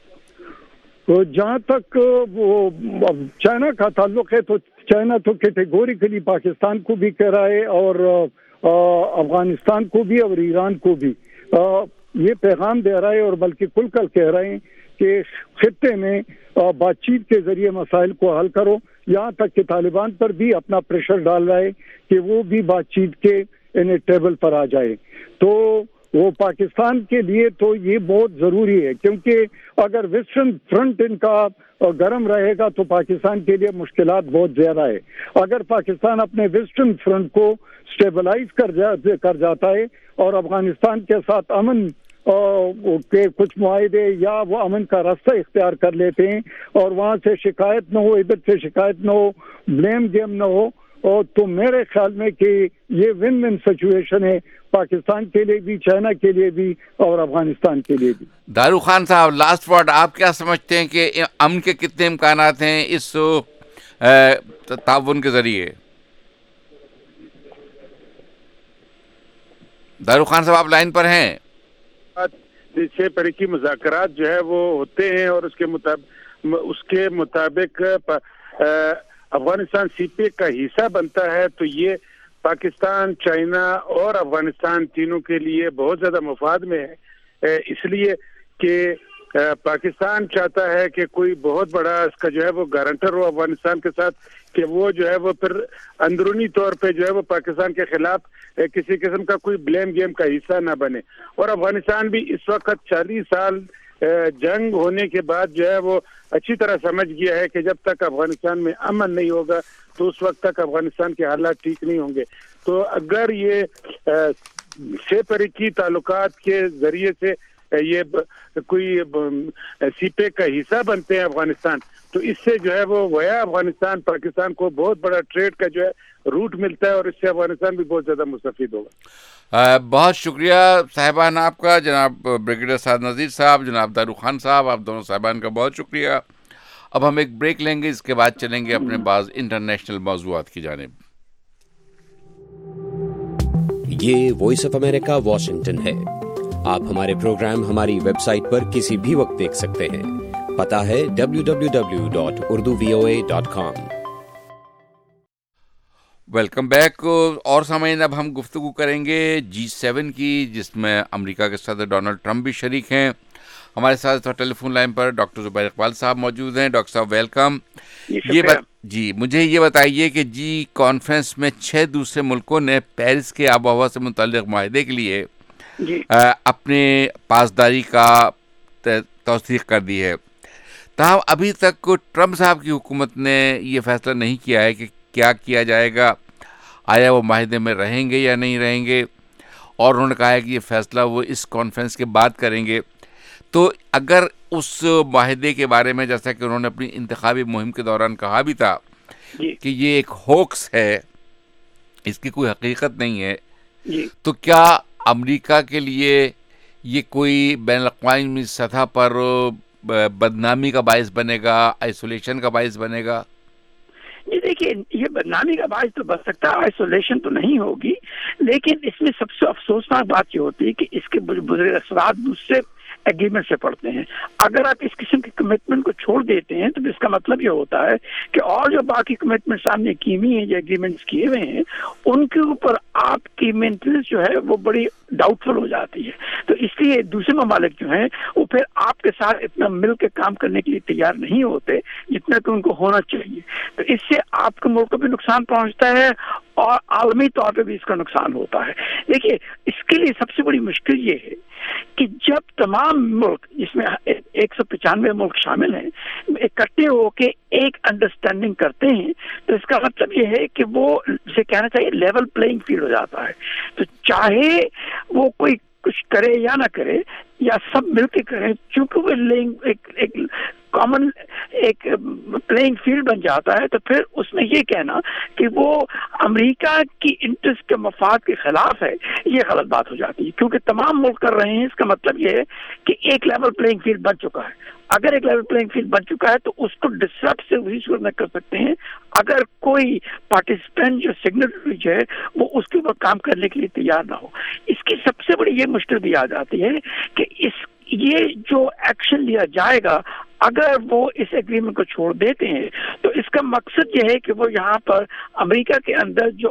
تو جہاں تک وہ چائنا کا تعلق ہے تو چائنا تو کیٹیگوریکلی پاکستان کو بھی کہہ رہا ہے اور افغانستان کو بھی اور ایران کو بھی یہ پیغام دے رہا ہے, اور بلکہ کل کل کہہ رہے ہیں کہ خطے میں بات چیت کے ذریعے مسائل کو حل کرو. یہاں تک کہ طالبان پر بھی اپنا پریشر ڈال رہا ہے کہ وہ بھی بات چیت کے ٹیبل پر آ جائے. تو وہ پاکستان کے لیے تو یہ بہت ضروری ہے, کیونکہ اگر ویسٹرن فرنٹ ان کا گرم رہے گا تو پاکستان کے لیے مشکلات بہت زیادہ ہے. اگر پاکستان اپنے ویسٹرن فرنٹ کو سٹیبلائز کر جاتا ہے اور افغانستان کے ساتھ امن کے کچھ معاہدے یا وہ امن کا راستہ اختیار کر لیتے ہیں اور وہاں سے شکایت نہ ہو, ادھر سے شکایت نہ ہو, بلیم گیم نہ ہو, تو میرے خیال میں کہ یہ ون ون سچویشن ہے پاکستان کے لیے بھی, چائنا کے لیے بھی اور افغانستان کے لیے بھی. دارو خان صاحب, لاسٹ ورڈ, آپ کیا سمجھتے ہیں کہ امن کے کتنے امکانات ہیں اس تعاون کے ذریعے؟ دارو خان صاحب آپ لائن پر ہیں؟ چھ فریقی مذاکرات جو ہے وہ ہوتے ہیں اور اس کے مطابق افغانستان CPEC کا حصہ بنتا ہے, تو یہ پاکستان, چائنا اور افغانستان تینوں کے لیے بہت زیادہ مفاد میں ہے, اس لیے کہ پاکستان چاہتا ہے کہ کوئی بہت بڑا اس کا جو ہے وہ گارنٹر ہو افغانستان کے ساتھ, کہ وہ جو ہے وہ پھر اندرونی طور پہ جو ہے وہ پاکستان کے خلاف کسی قسم کا کوئی بلیم گیم کا حصہ نہ بنے. اور افغانستان بھی اس وقت 40 سال جنگ ہونے کے بعد جو ہے وہ अच्छी तरह समझ गया है कि जब तक अफगानिस्तान में अमन नहीं होगा तो उस वक्त तक अफगानिस्तान के हालात ठीक नहीं होंगे। तो अगर ये सेपरिकी ताल्लुकात के जरिए से ये कोई सीपे का हिस्सा बनते हैं अफगानिस्तान, तो इससे जो है वो वया अफगानिस्तान पाकिस्तान को बहुत बड़ा ट्रेड का जो है रूट मिलता है और इससे अफगानिस्तान भी बहुत ज़्यादा मुस्तफीद होगा। बहुत शुक्रिया साहिबान आपका, जनाब ब्रिगेडियर साद नज़ीर साहब, जनाब दारू खान साहब, आप दोनों साहिबान का बहुत शुक्रिया। अब हम एक ब्रेक लेंगे, इसके बाद चलेंगे अपने बाज़ इंटरनेशनल मौज़ूआत की जानिब। ये वॉइस ऑफ अमेरिका वॉशिंगटन है। आप हमारे प्रोग्राम हमारी वेबसाइट पर किसी भी वक्त देख सकते हैं। पता है www.urduvoa.com। Welcome back. और सामईन, अब हम गुफ्तगू करेंगे G7 की, जिसमें अमेरिका के सदर डोनाल्ड ट्रंप भी शरीक हैं। हमारे साथ टेलीफोन लाइन पर डॉक्टर जुबैर इकबाल साहब मौजूद हैं। डॉक्टर साहब वेलकम। मुझे ये बताइए कि जी कॉन्फ्रेंस में 6 दूसरे मुल्कों ने पेरिस के आब हवा से मुतल्लिक माहदे के लिए अपने पासदारी का तौसीक कर दी है। ताहम अभी तक ट्रंप साहब की हुकूमत ने ये फैसला नहीं किया है कि क्या किया जाएगा, आया वो माहदे में रहेंगे या नहीं रहेंगे, और उन्होंने कहा है कि ये फैसला वो इस कॉन्फ्रेंस के बाद करेंगे। तो अगर उस माहदे के बारे में, जैसा कि उन्होंने अपनी इंतखाबी मुहिम के दौरान कहा भी था कि ये एक होक्स है, इसकी कोई हकीकत नहीं है, तो क्या अमेरिका के लिए ये कोई बैनुल-अक़वामी सतह पर बदनामी का बायस बनेगा, आइसोलेशन का बायस बनेगा? ये देखिए, ये बदनामी का बायस तो बन सकता है, आइसोलेशन तो नहीं होगी, लेकिन इसमें सबसे अफसोसनाक बात ये होती है कि इसके बुरे असरात दूसरे एग्रीमेंट से पड़ते हैं। अगर आप इस किस्म के कमिटमेंट को छोड़ देते हैं तो इसका मतलब ये होता है कि और जो बाकी कमिटमेंट सामने की हुई हैं, जो एग्रीमेंट्स किए हुए हैं, उनके ऊपर आपकी मेंटेनेंस जो है वो बड़ी डाउटफुल हो जाती है। तो इसलिए दूसरे ममालिक जो हैं वो फिर आपके साथ इतना मिल के काम करने के लिए तैयार नहीं होते जितना कि उनको होना चाहिए। तो इससे आपके मुल्क को भी नुकसान पहुंचता है और आलमी तौर पर भी इसका नुकसान होता है। देखिए, इसके लिए सबसे बड़ी मुश्किल ये है कि जब तमाम मुल्क, जिसमें 195 मुल्क शामिल हैं, इकट्ठे होके एक अंडरस्टैंडिंग करते हैं, तो इसका मतलब ये है कि वो, जिसे कहना चाहिए, लेवल प्लेइंग फील्ड हो जाता है। तो चाहे वो कोई कुछ करे या ना करे, या सब मिलके करें, चूंकि वो एक कॉमन एक प्लेइंग फील्ड बन जाता है, तो फिर उसमें ये कहना कि वो अमेरिका की इंटरेस्ट के मफाद के खिलाफ है, ये गलत बात हो जाती है, क्योंकि तमाम मुल्क कर रहे हैं। इसका मतलब ये है कि एक लेवल प्लेइंग फील्ड बन चुका है। अगर एक लेवल प्लेइंग फील्ड बन चुका है तो उसको डिसरप्ट से उसी सूरत में कर सकते हैं अगर कोई पार्टिसिपेंट जो सिग्नेटरी है वो उसके ऊपर काम करने के लिए तैयार ना हो। इसकी सबसे बड़ी ये मुश्किल भी आ जाती है कि ये जो एक्शन लिया जाएगा, अगर वो इस एग्रीमेंट को छोड़ देते हैं, तो इसका मकसद ये है कि वो यहाँ पर अमेरिका के अंदर जो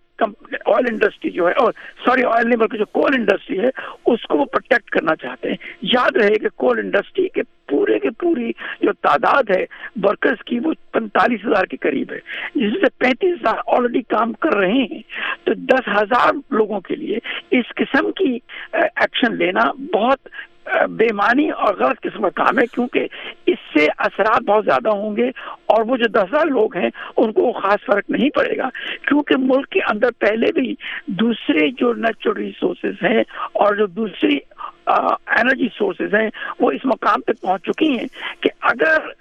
ऑयल इंडस्ट्री जो है, और सॉरी ऑयल नहीं बल्कि जो कोल इंडस्ट्री है, उसको वो प्रोटेक्ट करना चाहते हैं। याद रहे कि कोल इंडस्ट्री के पूरी जो तादाद है वर्कर्स की वो 45,000 के करीब है, जिससे 35,000 ऑलरेडी काम कर रहे हैं। तो 10,000 लोगों के लिए इस किस्म की एक्शन लेना बहुत बेमानी और गलत किस्म का काम है, क्योंकि इससे असरात बहुत ज्यादा होंगे और वो जो 10,000 लोग हैं उनको खास फर्क नहीं पड़ेगा, क्योंकि मुल्क के अंदर पहले भी दूसरे जो नेचुरल रिसोर्सेज हैं और जो दूसरी एनर्जी सोर्सेज हैं वो इस मकाम तक पहुंच चुकी हैं कि अगर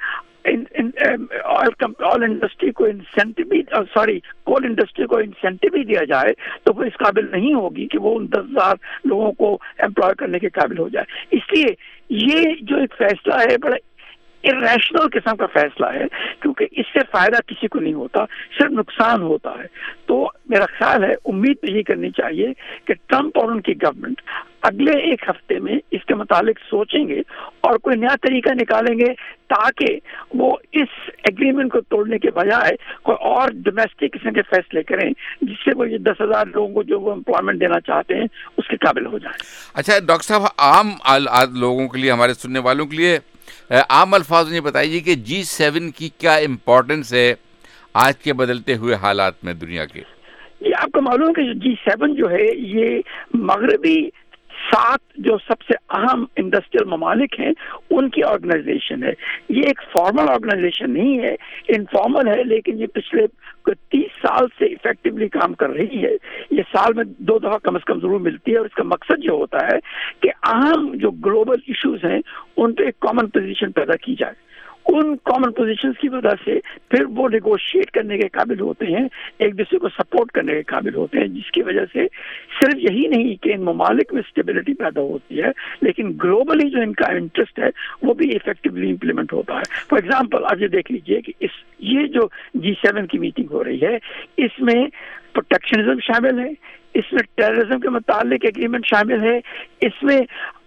ऑयल इंडस्ट्री को कोल इंडस्ट्री को इंसेंटिव भी दिया जाए तो वो इस काबिल नहीं होगी कि वो उन 10,000 लोगों को एम्प्लॉय करने के काबिल हो जाए। इसलिए ये जो एक फैसला है बड़ा इरेशनल किस्म का फैसला है, क्योंकि इससे फायदा किसी को नहीं होता, सिर्फ नुकसान होता है। तो मेरा ख्याल है, उम्मीद तो ये करनी चाहिए कि ट्रंप और उनकी गवर्नमेंट अगले एक हफ्ते में इसके मुतालिक सोचेंगे और कोई नया तरीका निकालेंगे ताकि वो इस एग्रीमेंट को तोड़ने के बजाय कोई और डोमेस्टिक किस्म के फैसले करें, जिससे वो ये 10,000 लोगों को जो वो एम्प्लॉयमेंट देना चाहते हैं उसके काबिल हो जाए। अच्छा डॉक्टर साहब, आम लोगों के लिए, हमारे सुनने वालों के लिए आम अल्फाज में बताइए कि G7 की क्या इम्पोर्टेंस है आज के बदलते हुए हालात में दुनिया के? ये आपको मालूम है कि G7 जो है ये मगरबी 7 جو سب سے اہم انڈسٹریل ممالک ہیں ان کی آرگنائزیشن ہے. یہ ایک فارمل آرگنائزیشن نہیں ہے, انفارمل ہے, لیکن یہ پچھلے 30 سال سے افیکٹولی کام کر رہی ہے. یہ سال میں 2 دفعہ کم از کم ضرور ملتی ہے, اور اس کا مقصد یہ ہوتا ہے کہ اہم جو گلوبل ایشوز ہیں ان پہ ایک کامن پوزیشن پیدا کی جائے. ان کامن پوزیشنز کی وجہ سے پھر وہ نیگوشیٹ کرنے کے قابل ہوتے ہیں, ایک دوسرے کو سپورٹ کرنے کے قابل ہوتے ہیں, جس کی وجہ سے صرف یہی نہیں کہ ان ممالک میں اسٹیبلٹی پیدا ہوتی ہے, لیکن گلوبلی جو ان کا انٹرسٹ ہے وہ بھی افیکٹولی امپلیمنٹ ہوتا ہے. فار ایگزامپل آپ یہ دیکھ لیجئے کہ یہ جو G7 کی میٹنگ ہو رہی ہے, اس میں پروٹیکشنزم شامل ہے, اس میں ٹیررزم کے متعلق ایگریمنٹ شامل ہے, اس میں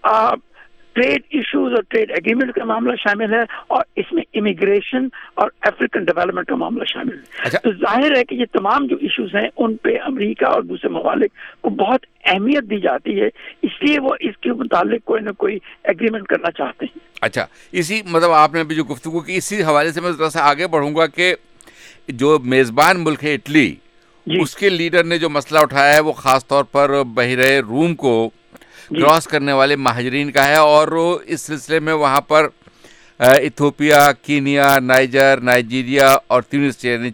ٹریڈ ایشوز اور ٹریڈ ایگریمنٹ کا معاملہ شامل ہے, اور اس میں امیگریشن اور افریقن ڈیولپمنٹ کا معاملہ شامل ہے. تو ظاہر ہے کہ یہ تمام جو ایشوز ہیں ان پہ امریکہ اور دوسرے ممالک کو بہت اہمیت دی جاتی ہے, اس لیے وہ اس کے متعلق کوئی نہ کوئی ایگریمنٹ کرنا چاہتے ہیں. اچھا, اسی مطلب آپ نے ابھی جو گفتگو کی, اسی حوالے سے میں ذرا سا آگے بڑھوں گا کہ جو میزبان ملک ہے اٹلی, اس کے لیڈر نے جو مسئلہ اٹھایا ہے وہ خاص طور پر بحیرہ روم کو کراس کرنے والے مہاجرین کا ہے, اور اس سلسلے میں وہاں پر ایتھوپیا, کینیا, نائجر, نائجیریا اور تیونس یعنی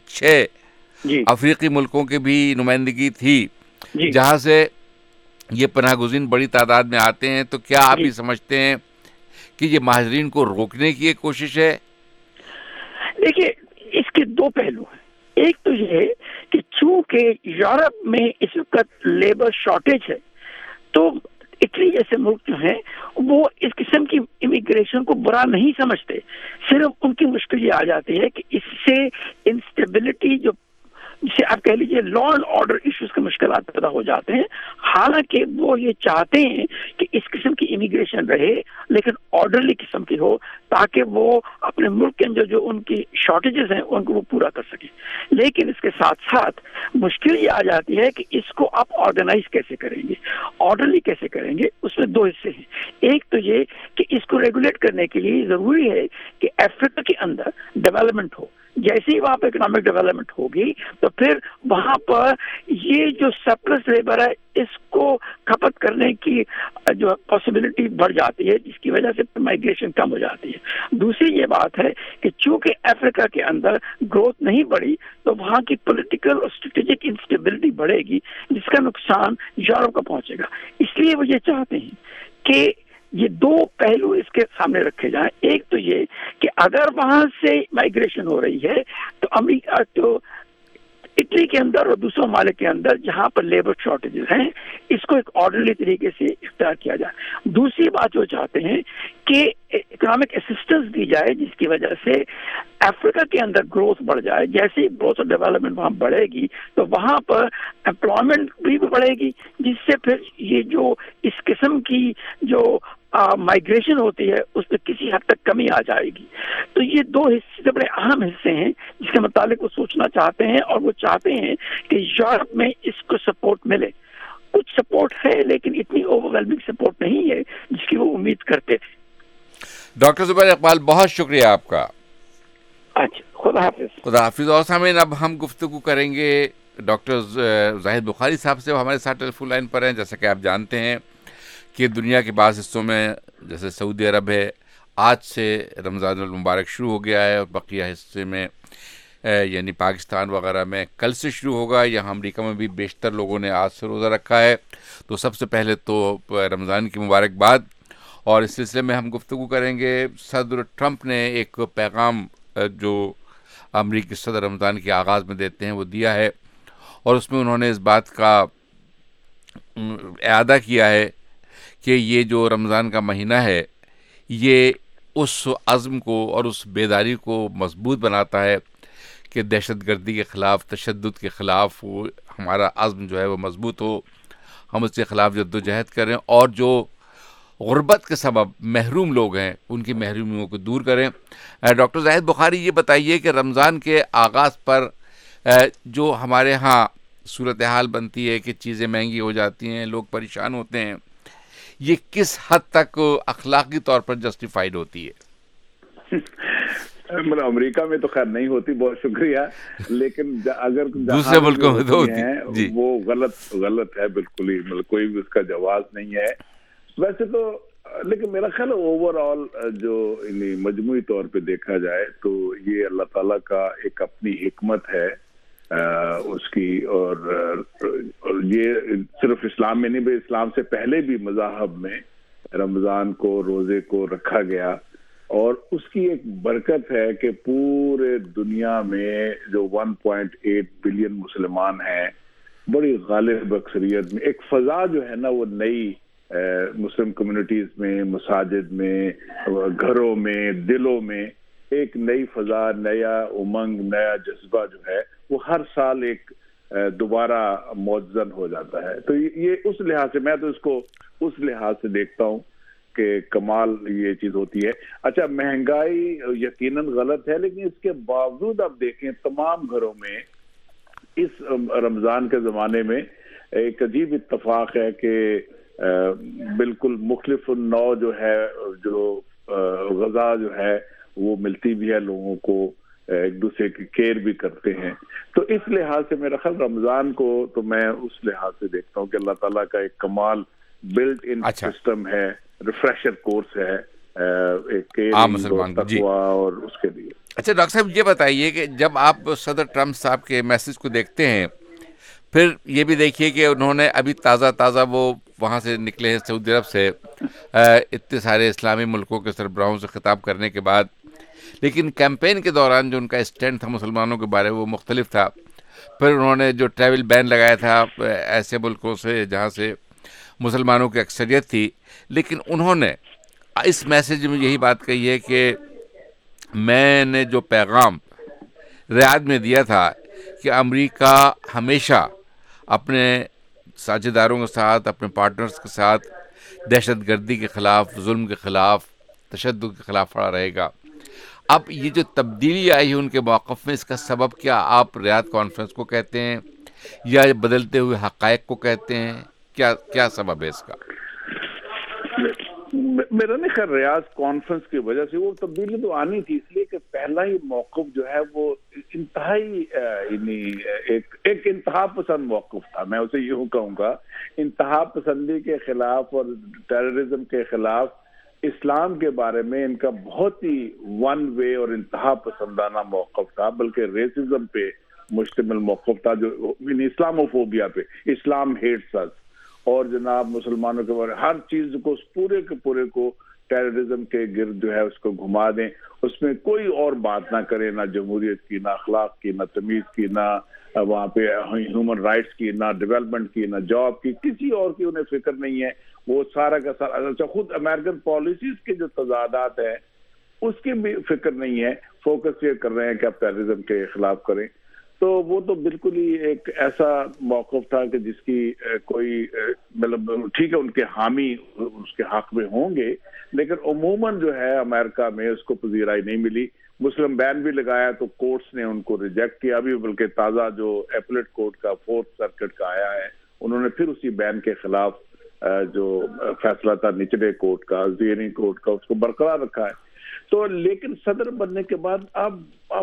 6 افریقی ملکوں کی بھی نمائندگی تھی, جہاں سے یہ پناہ گزین بڑی تعداد میں آتے ہیں. تو کیا آپ یہ سمجھتے ہیں کہ یہ مہاجرین کو روکنے کی ایک کوشش ہے؟ دیکھیے, اس کے 2 پہلو ہیں. ایک تو یہ ہے کہ چونکہ یورپ میں اس وقت لیبر شارٹیج ہے, تو اٹلی جیسے ملک جو ہیں وہ اس قسم کی امیگریشن کو برا نہیں سمجھتے, صرف ان کی مشکل یہ آ جاتی ہے کہ اس سے انسٹیبلٹی جو جسے آپ کہہ لیجیے لا اینڈ آرڈر ایشوز کے مشکلات پیدا ہو جاتے ہیں. حالانکہ وہ یہ چاہتے ہیں کہ اس قسم کی امیگریشن رہے لیکن آرڈرلی قسم کی ہو, تاکہ وہ اپنے ملک کے اندر جو ان کی شارٹیجز ہیں ان کو وہ پورا کر سکیں. لیکن اس کے ساتھ ساتھ مشکل یہ آ جاتی ہے کہ اس کو آپ آرگنائز کیسے کریں گے, آرڈرلی کیسے کریں گے. اس میں 2 حصے ہیں. ایک تو یہ کہ اس کو ریگولیٹ کرنے کے لیے ضروری ہے کہ افریقہ کے اندر ڈیولپمنٹ ہو. جیسے ہی وہاں پہ اکنامک ڈیولپمنٹ ہوگی تو پھر وہاں پر یہ جو سرپلس لیبر ہے اس کو کھپت کرنے کی جو پاسبلٹی بڑھ جاتی ہے, جس کی وجہ سے مائگریشن کم ہو جاتی ہے. دوسری یہ بات ہے کہ چونکہ افریقہ کے اندر گروتھ نہیں بڑھی تو وہاں کی پولیٹیکل اور اسٹریٹجک انسٹیبلٹی بڑھے گی, جس کا نقصان یورپ کو پہنچے گا. اس لیے وہ یہ چاہتے ہیں کہ یہ 2 پہلو اس کے سامنے رکھے جائیں. ایک تو یہ کہ اگر وہاں سے مائگریشن ہو رہی ہے تو امریکہ تو اٹلی کے اندر اور دوسرے ممالک کے اندر جہاں پر لیبر شارٹیجز ہیں اس کو ایک آرڈرلی طریقے سے اختیار کیا جائے. دوسری بات جو چاہتے ہیں کہ اکنامک اسسٹنس دی جائے, جس کی وجہ سے افریقہ کے اندر گروتھ بڑھ جائے. جیسے ہی گروتھ اور ڈیولپمنٹ وہاں بڑھے گی تو وہاں پر امپلائمنٹ بھی بڑھے گی, جس سے پھر یہ جو اس قسم کی جو مائگریشن ہوتی ہے اس پہ کسی حد تک کمی آ جائے گی. تو یہ 2 حصے بڑے اہم حصے ہیں جس کے متعلق وہ سوچنا چاہتے ہیں, اور وہ چاہتے ہیں کہ یورپ میں اس کو سپورٹ ملے. کچھ سپورٹ ہے لیکن اتنی اوور ویلمنگ سپورٹ نہیں ہے جس کی وہ امید کرتے تھے. ڈاکٹر زبیر اقبال, بہت شکریہ آپ کا. اچھا, خدا حافظ. خدا حافظ. اور سامعین, اب ہم گفتگو کریں گے ڈاکٹر زاہد بخاری صاحب سے. وہ ہمارے ساتھ ٹیلی فون لائن پر ہیں. جیسا کہ آپ جانتے ہیں کہ دنیا کے بعض حصوں میں جیسے سعودی عرب ہے, آج سے رمضان المبارک شروع ہو گیا ہے, اور بقیہ حصے میں یعنی پاکستان وغیرہ میں کل سے شروع ہوگا. یہاں امریکہ میں بھی بیشتر لوگوں نے آج سے روزہ رکھا ہے. تو سب سے پہلے تو رمضان کی مبارکباد. اور اس سلسلے میں ہم گفتگو کریں گے. صدر ٹرمپ نے ایک پیغام جو امریکی صدر رمضان کے آغاز میں دیتے ہیں وہ دیا ہے, اور اس میں انہوں نے اس بات کا اعادہ کیا ہے کہ یہ جو رمضان کا مہینہ ہے یہ اس عزم کو اور اس بیداری کو مضبوط بناتا ہے کہ دہشت گردی کے خلاف, تشدد کے خلاف وہ ہمارا عزم جو ہے وہ مضبوط ہو, ہم اس کے خلاف جد و جہد کریں, اور جو غربت کے سبب محروم لوگ ہیں ان کی محرومیوں کو دور کریں. ڈاکٹر زاہد بخاری, یہ بتائیے کہ رمضان کے آغاز پر جو ہمارے ہاں صورتحال بنتی ہے کہ چیزیں مہنگی ہو جاتی ہیں, لوگ پریشان ہوتے ہیں, یہ کس حد تک اخلاقی طور پر جسٹیفائڈ ہوتی ہے؟ مطلب امریکہ میں تو خیر نہیں ہوتی, بہت شکریہ, لیکن اگر دوسرے ملکوں میں تو ہوتی ہے, وہ غلط ہے بالکل ہی, مطلب کوئی بھی اس کا جواز نہیں ہے. ویسے تو لیکن میرا خیال ہے اوور آل جو مجموعی طور پہ دیکھا جائے تو یہ اللہ تعالیٰ کا ایک اپنی حکمت ہے اس کی، اور یہ صرف اسلام میں نہیں بلکہ اسلام سے پہلے بھی مذاہب میں رمضان کو، روزے کو رکھا گیا، اور اس کی ایک برکت ہے کہ پورے دنیا میں جو 1.8 بلین مسلمان ہیں، بڑی غالب اکثریت میں ایک فضا جو ہے نا وہ نئی مسلم کمیونٹیز میں، مساجد میں، گھروں میں، دلوں میں ایک نئی فضا، نیا امنگ، نیا جذبہ جو ہے وہ ہر سال ایک دوبارہ معزز ہو جاتا ہے. تو یہ اس لحاظ سے میں تو اس کو اس لحاظ سے دیکھتا ہوں کہ کمال یہ چیز ہوتی ہے. اچھا مہنگائی یقیناً غلط ہے، لیکن اس کے باوجود آپ دیکھیں تمام گھروں میں اس رمضان کے زمانے میں ایک عجیب اتفاق ہے کہ بالکل مختلف النوع جو ہے جو غذا جو ہے وہ ملتی بھی ہے لوگوں کو، ایک دوسرے کی کیئر بھی کرتے ہیں. تو اس لحاظ سے میرا خیال رمضان کو تو میں اس لحاظ سے دیکھتا ہوں کہ اللہ تعالیٰ کا ایک کمال بلٹ ان سسٹم ہے، ریفریشر کورس ہے ایک عام مسلمان کو. جی اور اس کے لیے. اچھا ڈاکٹر صاحب یہ بتائیے کہ جب آپ صدر ٹرمپ صاحب کے میسج کو دیکھتے ہیں، پھر یہ بھی دیکھیے کہ انہوں نے ابھی تازہ وہ وہاں سے نکلے ہیں سعودی عرب سے اتنے سارے اسلامی ملکوں کے سربراہوں سے خطاب کرنے کے بعد، لیکن کیمپین کے دوران جو ان کا اسٹینڈ تھا مسلمانوں کے بارے وہ مختلف تھا. پھر انہوں نے جو ٹریول بین لگایا تھا ایسے ملکوں سے جہاں سے مسلمانوں کی اکثریت تھی، لیکن انہوں نے اس میسج میں یہی بات کہی ہے کہ میں نے جو پیغام ریاض میں دیا تھا کہ امریکہ ہمیشہ اپنے ساجھیداروں کے ساتھ، اپنے پارٹنرز کے ساتھ دہشت گردی کے خلاف، ظلم کے خلاف، تشدد کے خلاف کھڑا رہے گا. اب یہ جو تبدیلی آئی ہے ان کے موقف میں، اس کا سبب کیا آپ ریاض کانفرنس کو کہتے ہیں یا بدلتے ہوئے حقائق کو کہتے ہیں؟ کیا سبب ہے اس کا؟ میرا نہیں خیر ریاض کانفرنس کی وجہ سے وہ تبدیلی تو آنی تھی، اس لیے کہ پہلا ہی موقف جو ہے وہ انتہائی ایک انتہا پسند موقف تھا. میں اسے یوں کہوں گا، انتہا پسندی کے خلاف اور ٹیررزم کے خلاف اسلام کے بارے میں ان کا بہت ہی ون وے اور انتہا پسندانہ موقف تھا، بلکہ ریسزم پہ مشتمل موقف تھا، جو اسلاموفوبیا پہ، اسلام ہیٹس اس، اور جناب مسلمانوں کے بارے ہر چیز کو اس پورے کے پورے کو ٹیررزم کے گرد جو ہے اس کو گھما دیں، اس میں کوئی اور بات نہ کریں، نہ جمہوریت کی، نہ اخلاق کی، نہ تمیز کی، نہ وہاں پہ ہیومن رائٹس کی، نہ ڈیولپمنٹ کی، نہ جاب کی، کسی اور کی انہیں فکر نہیں ہے. وہ سارا کا سارا اچھا خود امریکن پالیسیز کے جو تضادات ہیں اس کی بھی فکر نہیں ہے، فوکس یہ کر رہے ہیں کہ آپ ٹیررزم کے خلاف کریں. تو وہ تو بالکل ہی ایک ایسا موقف تھا کہ جس کی کوئی مطلب ٹھیک ہے ان کے حامی اس کے حق میں ہوں گے، لیکن عموماً جو ہے امریکہ میں اس کو پذیرائی نہیں ملی. مسلم بین بھی لگایا تو کورٹس نے ان کو ریجیکٹ کیا بھی، بلکہ تازہ جو ایپلیٹ کورٹ کا 4th سرکٹ کا آیا ہے انہوں نے پھر اسی بین کے خلاف جو فیصلہ تھا نچلے کورٹ کا، زیریں کورٹ کا، اس کو برقرار رکھا ہے. تو لیکن صدر بننے کے بعد اب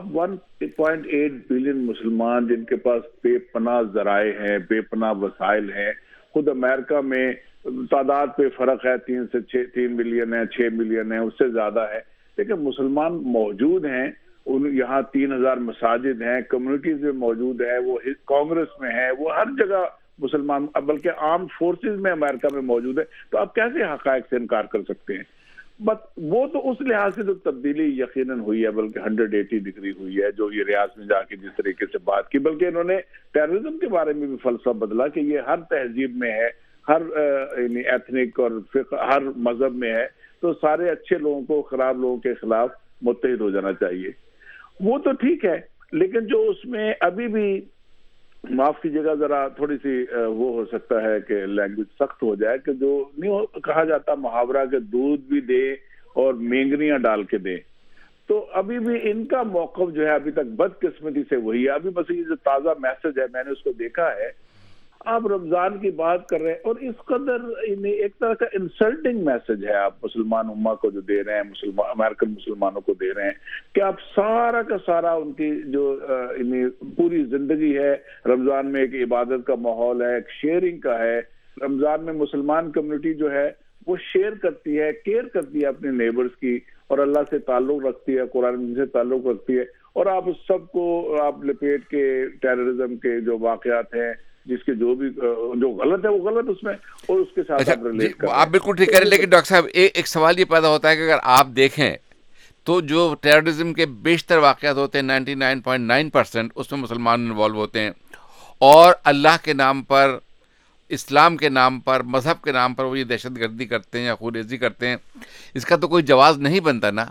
1.8 بلین مسلمان جن کے پاس بے پناہ ذرائع ہیں، بے پناہ وسائل ہیں، خود امریکہ میں تعداد پہ فرق ہے، 3 سے 3 ملین ہے، 6 ملین ہے، اس سے زیادہ ہے، لیکن مسلمان موجود ہیں. یہاں 3000 مساجد ہیں، کمیونٹیز میں موجود ہے، وہ کانگریس میں ہے، وہ ہر جگہ مسلمان بلکہ آرمڈ فورسز میں امریکہ میں موجود ہے. تو آپ کیسے حقائق سے انکار کر سکتے ہیں؟ بس وہ تو اس لحاظ سے جو تبدیلی یقیناً ہوئی ہے، بلکہ 180 ڈگری ہوئی ہے، جو یہ ریاض میں جا کے جس طریقے سے بات کی، بلکہ انہوں نے ٹیررزم کے بارے میں بھی فلسفہ بدلا کہ یہ ہر تہذیب میں ہے، ہر ایتھنک اور ہر مذہب میں ہے، تو سارے اچھے لوگوں کو خراب لوگوں کے خلاف متحد ہو جانا چاہیے. وہ تو ٹھیک ہے، لیکن جو اس میں ابھی بھی معاف کیجیے گا ذرا تھوڑی سی وہ ہو سکتا ہے کہ لینگویج سخت ہو جائے کہ جو نہیں کہا جاتا محاورہ کہ دودھ بھی دے اور مینگنیاں ڈال کے دے، تو ابھی بھی ان کا موقف جو ہے ابھی تک بدقسمتی سے وہی ہے. ابھی بس یہ جو تازہ میسج ہے میں نے اس کو دیکھا ہے، آپ رمضان کی بات کر رہے ہیں اور اس قدر ایک طرح کا انسلٹنگ میسج ہے آپ مسلمان امہ کو جو دے رہے ہیں، امریکن مسلمانوں کو دے رہے ہیں کہ آپ سارا کا سارا ان کی جو پوری زندگی ہے رمضان میں ایک عبادت کا ماحول ہے، ایک شیئرنگ کا ہے. رمضان میں مسلمان کمیونٹی جو ہے وہ شیئر کرتی ہے, کیئر کرتی ہے اپنے نیبرز کی, اور اللہ سے تعلق رکھتی ہے, قرآن مجید سے تعلق رکھتی ہے, اور آپ اس سب کو آپ لپیٹ کے ٹیررزم کے جو واقعات ہیں, جس کے جو بھی جو غلط ہے وہ غلط اس میں, اور اس کے ساتھ آپ ریلیٹ کریں. آپ بالکل ٹھیک کہہ رہے ہیں, لیکن ڈاکٹر صاحب ایک سوال یہ پیدا ہوتا ہے کہ اگر آپ دیکھیں تو جو ٹیررزم کے بیشتر واقعات ہوتے ہیں 99.9% اس میں مسلمان انوالو ہوتے ہیں, اور اللہ کے نام پر, اسلام کے نام پر, مذہب کے نام پر وہ یہ دہشت گردی کرتے ہیں یا خونریزی کرتے ہیں. اس کا تو کوئی جواز نہیں بنتا نا؟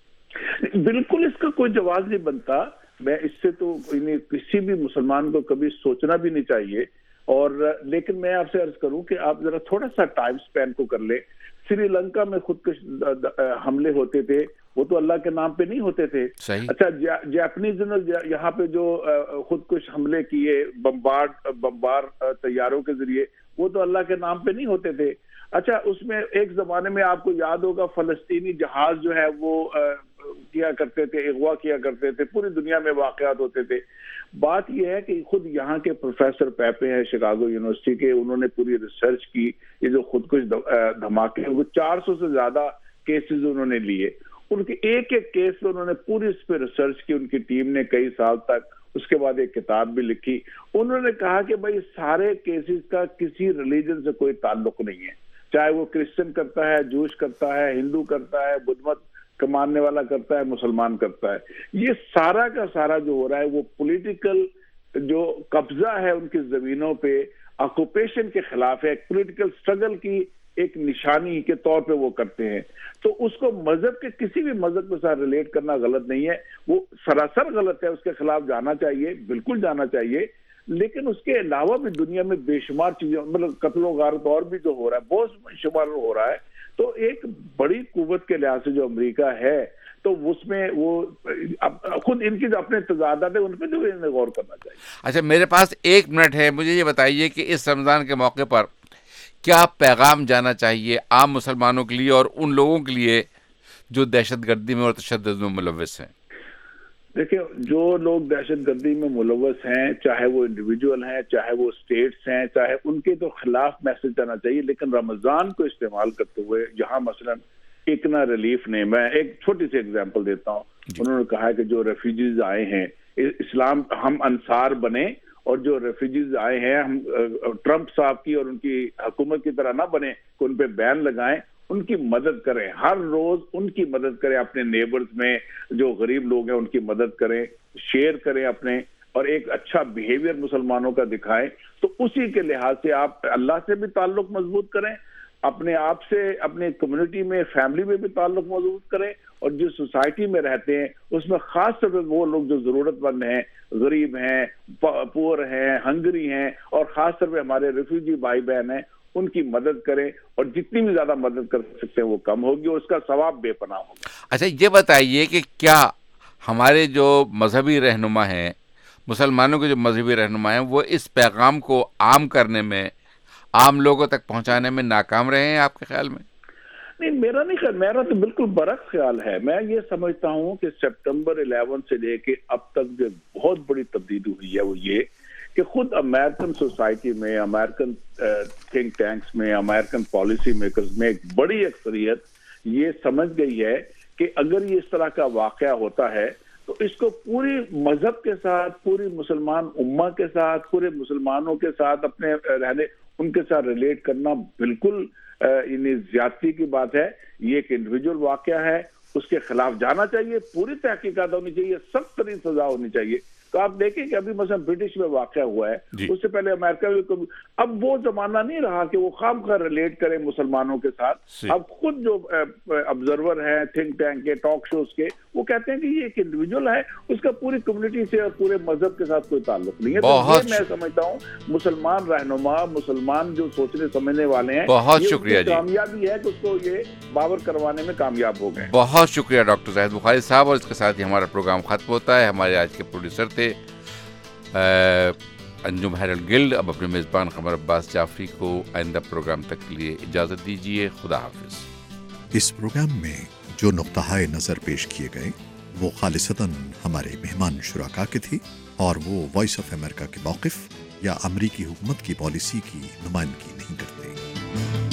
بالکل اس کا کوئی جواز نہیں بنتا. میں اس سے تو کسی بھی مسلمان کو کبھی سوچنا بھی نہیں چاہیے. اور لیکن میں آپ سے عرض کروں کہ آپ ذرا تھوڑا سا ٹائم سپین کو کر لیں. سری لنکا میں خودکش حملے ہوتے تھے, وہ تو اللہ کے نام پہ نہیں ہوتے تھے. اچھا, جاپنیز نے یہاں پہ جو خودکش حملے کیے بمبار طیاروں کے ذریعے, وہ تو اللہ کے نام پہ نہیں ہوتے تھے. اچھا, اس میں ایک زمانے میں آپ کو یاد ہوگا فلسطینی جہاز جو ہے وہ کیا کرتے تھے, اغوا کیا کرتے تھے, پوری دنیا میں واقعات ہوتے تھے. بات یہ ہے کہ خود یہاں کے پروفیسر پیپے ہیں شکاگو یونیورسٹی کے, انہوں نے پوری ریسرچ کی. یہ جو خودکش دھماکے, وہ 400 سے زیادہ کیسز انہوں نے لیے. ان کے ایک ایک کیس پہ انہوں نے پوری اس پہ ریسرچ کی, ان کی ٹیم نے کئی سال تک. اس کے بعد ایک کتاب بھی لکھی. انہوں نے کہا کہ بھائی سارے کیسز کا کسی ریلیجن سے کوئی تعلق نہیں ہے, چاہے وہ کرسچن کرتا ہے, جوش کرتا ہے, ہندو کرتا ہے, بدھ مت کا ماننے والا کرتا ہے, مسلمان کرتا ہے. یہ سارا کا سارا جو ہو رہا ہے وہ پولیٹیکل جو قبضہ ہے ان کی زمینوں پہ, آکوپیشن کے خلاف ہے, ایک پولیٹیکل سٹرگل کی ایک نشانی کے طور پہ وہ کرتے ہیں. تو اس کو مذہب کے کسی بھی مذہب کے ساتھ ریلیٹ کرنا غلط نہیں ہے, وہ سراسر غلط ہے. اس کے خلاف جانا چاہیے, بالکل جانا چاہیے. لیکن اس کے علاوہ بھی دنیا میں بے شمار چیزیں, مطلب قتل و غارت اور بھی جو ہو رہا ہے, بہت شمار ہو رہا ہے. تو ایک بڑی قوت کے لحاظ سے جو امریکہ ہے, تو اس میں وہ خود ان کی جو اپنے تضادات ہیں ان پہ جو انہیں غور کرنا چاہیے. اچھا, میرے پاس 1 منٹ ہے, مجھے یہ بتائیے کہ اس رمضان کے موقع پر کیا پیغام جانا چاہیے عام مسلمانوں کے لیے اور ان لوگوں کے لیے جو دہشت گردی میں اور تشدد میں ملوث ہیں؟ دیکھیں, جو لوگ دہشت گردی میں ملوث ہیں, چاہے وہ انڈیویجول ہیں, چاہے وہ اسٹیٹس ہیں, چاہے ان کے تو خلاف میسج جانا چاہیے. لیکن رمضان کو استعمال کرتے ہوئے جہاں مثلا اکنا ریلیف نے, میں ایک چھوٹی سی ایگزامپل دیتا ہوں. انہوں نے کہا کہ جو ریفیوجیز آئے ہیں, اسلام ہم انصار بنے, اور جو ریفیوجیز آئے ہیں ہم ٹرمپ صاحب کی اور ان کی حکومت کی طرح نہ بنے کہ ان پہ بین لگائیں, ان کی مدد کریں, ہر روز ان کی مدد کریں, اپنے نیبرز میں جو غریب لوگ ہیں ان کی مدد کریں, شیئر کریں اپنے, اور ایک اچھا بیہیویئر مسلمانوں کا دکھائیں. تو اسی کے لحاظ سے آپ اللہ سے بھی تعلق مضبوط کریں, اپنے آپ سے, اپنے کمیونٹی میں, فیملی میں بھی تعلق مضبوط کریں, اور جس سوسائٹی میں رہتے ہیں اس میں خاص طور پہ وہ لوگ جو ضرورت مند ہیں, غریب ہیں, پور ہیں, ہنگری ہیں, اور خاص طور پہ ہمارے ریفیوجی بھائی بہن ہیں, ان کی مدد کریں. اور جتنی بھی زیادہ مدد کر سکتے ہیں وہ کم ہوگی, اور اس کا ثواب بے پناہ ہوگا. اچھا, یہ بتائیے کہ کیا ہمارے جو مذہبی رہنما ہیں, مسلمانوں کے جو مذہبی رہنما ہیں, وہ اس پیغام کو عام کرنے میں, عام لوگوں تک پہنچانے میں ناکام رہے ہیں آپ کے خیال میں؟ نہیں, میرا نہیں خیال, میرا تو بالکل برعکس خیال ہے. میں یہ سمجھتا ہوں کہ سپٹمبر 11 سے لے کے اب تک جو بہت بڑی تبدیلی ہوئی ہے وہ یہ کہ خود امریکن سوسائٹی میں, امریکن تھنک ٹینکس میں, امریکن پالیسی میکرز میں ایک بڑی اکثریت یہ سمجھ گئی ہے کہ اگر یہ اس طرح کا واقعہ ہوتا ہے تو اس کو پوری مذہب کے ساتھ, پوری مسلمان امہ کے ساتھ, پورے مسلمانوں کے ساتھ اپنے رہنے, ان کے ساتھ ریلیٹ کرنا بالکل زیادتی کی بات ہے. یہ ایک انڈیویجول واقعہ ہے, اس کے خلاف جانا چاہیے, پوری تحقیقات ہونی چاہیے, سخت ترین سزا ہونی چاہیے. تو آپ دیکھیں کہ ابھی مثلا برٹش میں واقعہ ہوا ہے, اس سے پہلے امریکہ میں, اب وہ زمانہ نہیں رہا کہ وہ خام خواہ ریلیٹ کریں مسلمانوں کے ساتھ. اب خود جو آبزرور ہیں تھنک ٹینک کے, ٹاک شوز کے, وہ کہتے ہیں کہ یہ ایک انڈیویجول ہے, اس کا پوری کمیونٹی سے اور پورے مذہب کے ساتھ کوئی تعلق نہیں ہے. تو یہ میں سمجھتا ہوں مسلمان رہنما, مسلمان جو سوچنے سمجھنے والے ہیں, بہت شکریہ جی, کامیابی ہے کہ اس کو یہ باور کروانے میں کامیاب ہو گئے. بہت شکریہ ڈاکٹر زاہد بخاری صاحب. اور اس کے ساتھ ہی ہمارا پروگرام ختم ہوتا ہے. ہمارے آج کے پروڈیوسر تھے انجم ہیرل گلڈ. اب اپنے میزبان قمر عباس جعفری کو آئندہ پروگرام تک کے لیے اجازت دیجیے. خدا حافظ. اس پروگرام میں جو نقطہ نظر پیش کیے گئے وہ خالصتاً ہمارے مہمان شرکاء کے تھی, اور وہ وائس آف امریکہ کے موقف یا امریکی حکومت کی پالیسی کی نمائندگی نہیں کرتے.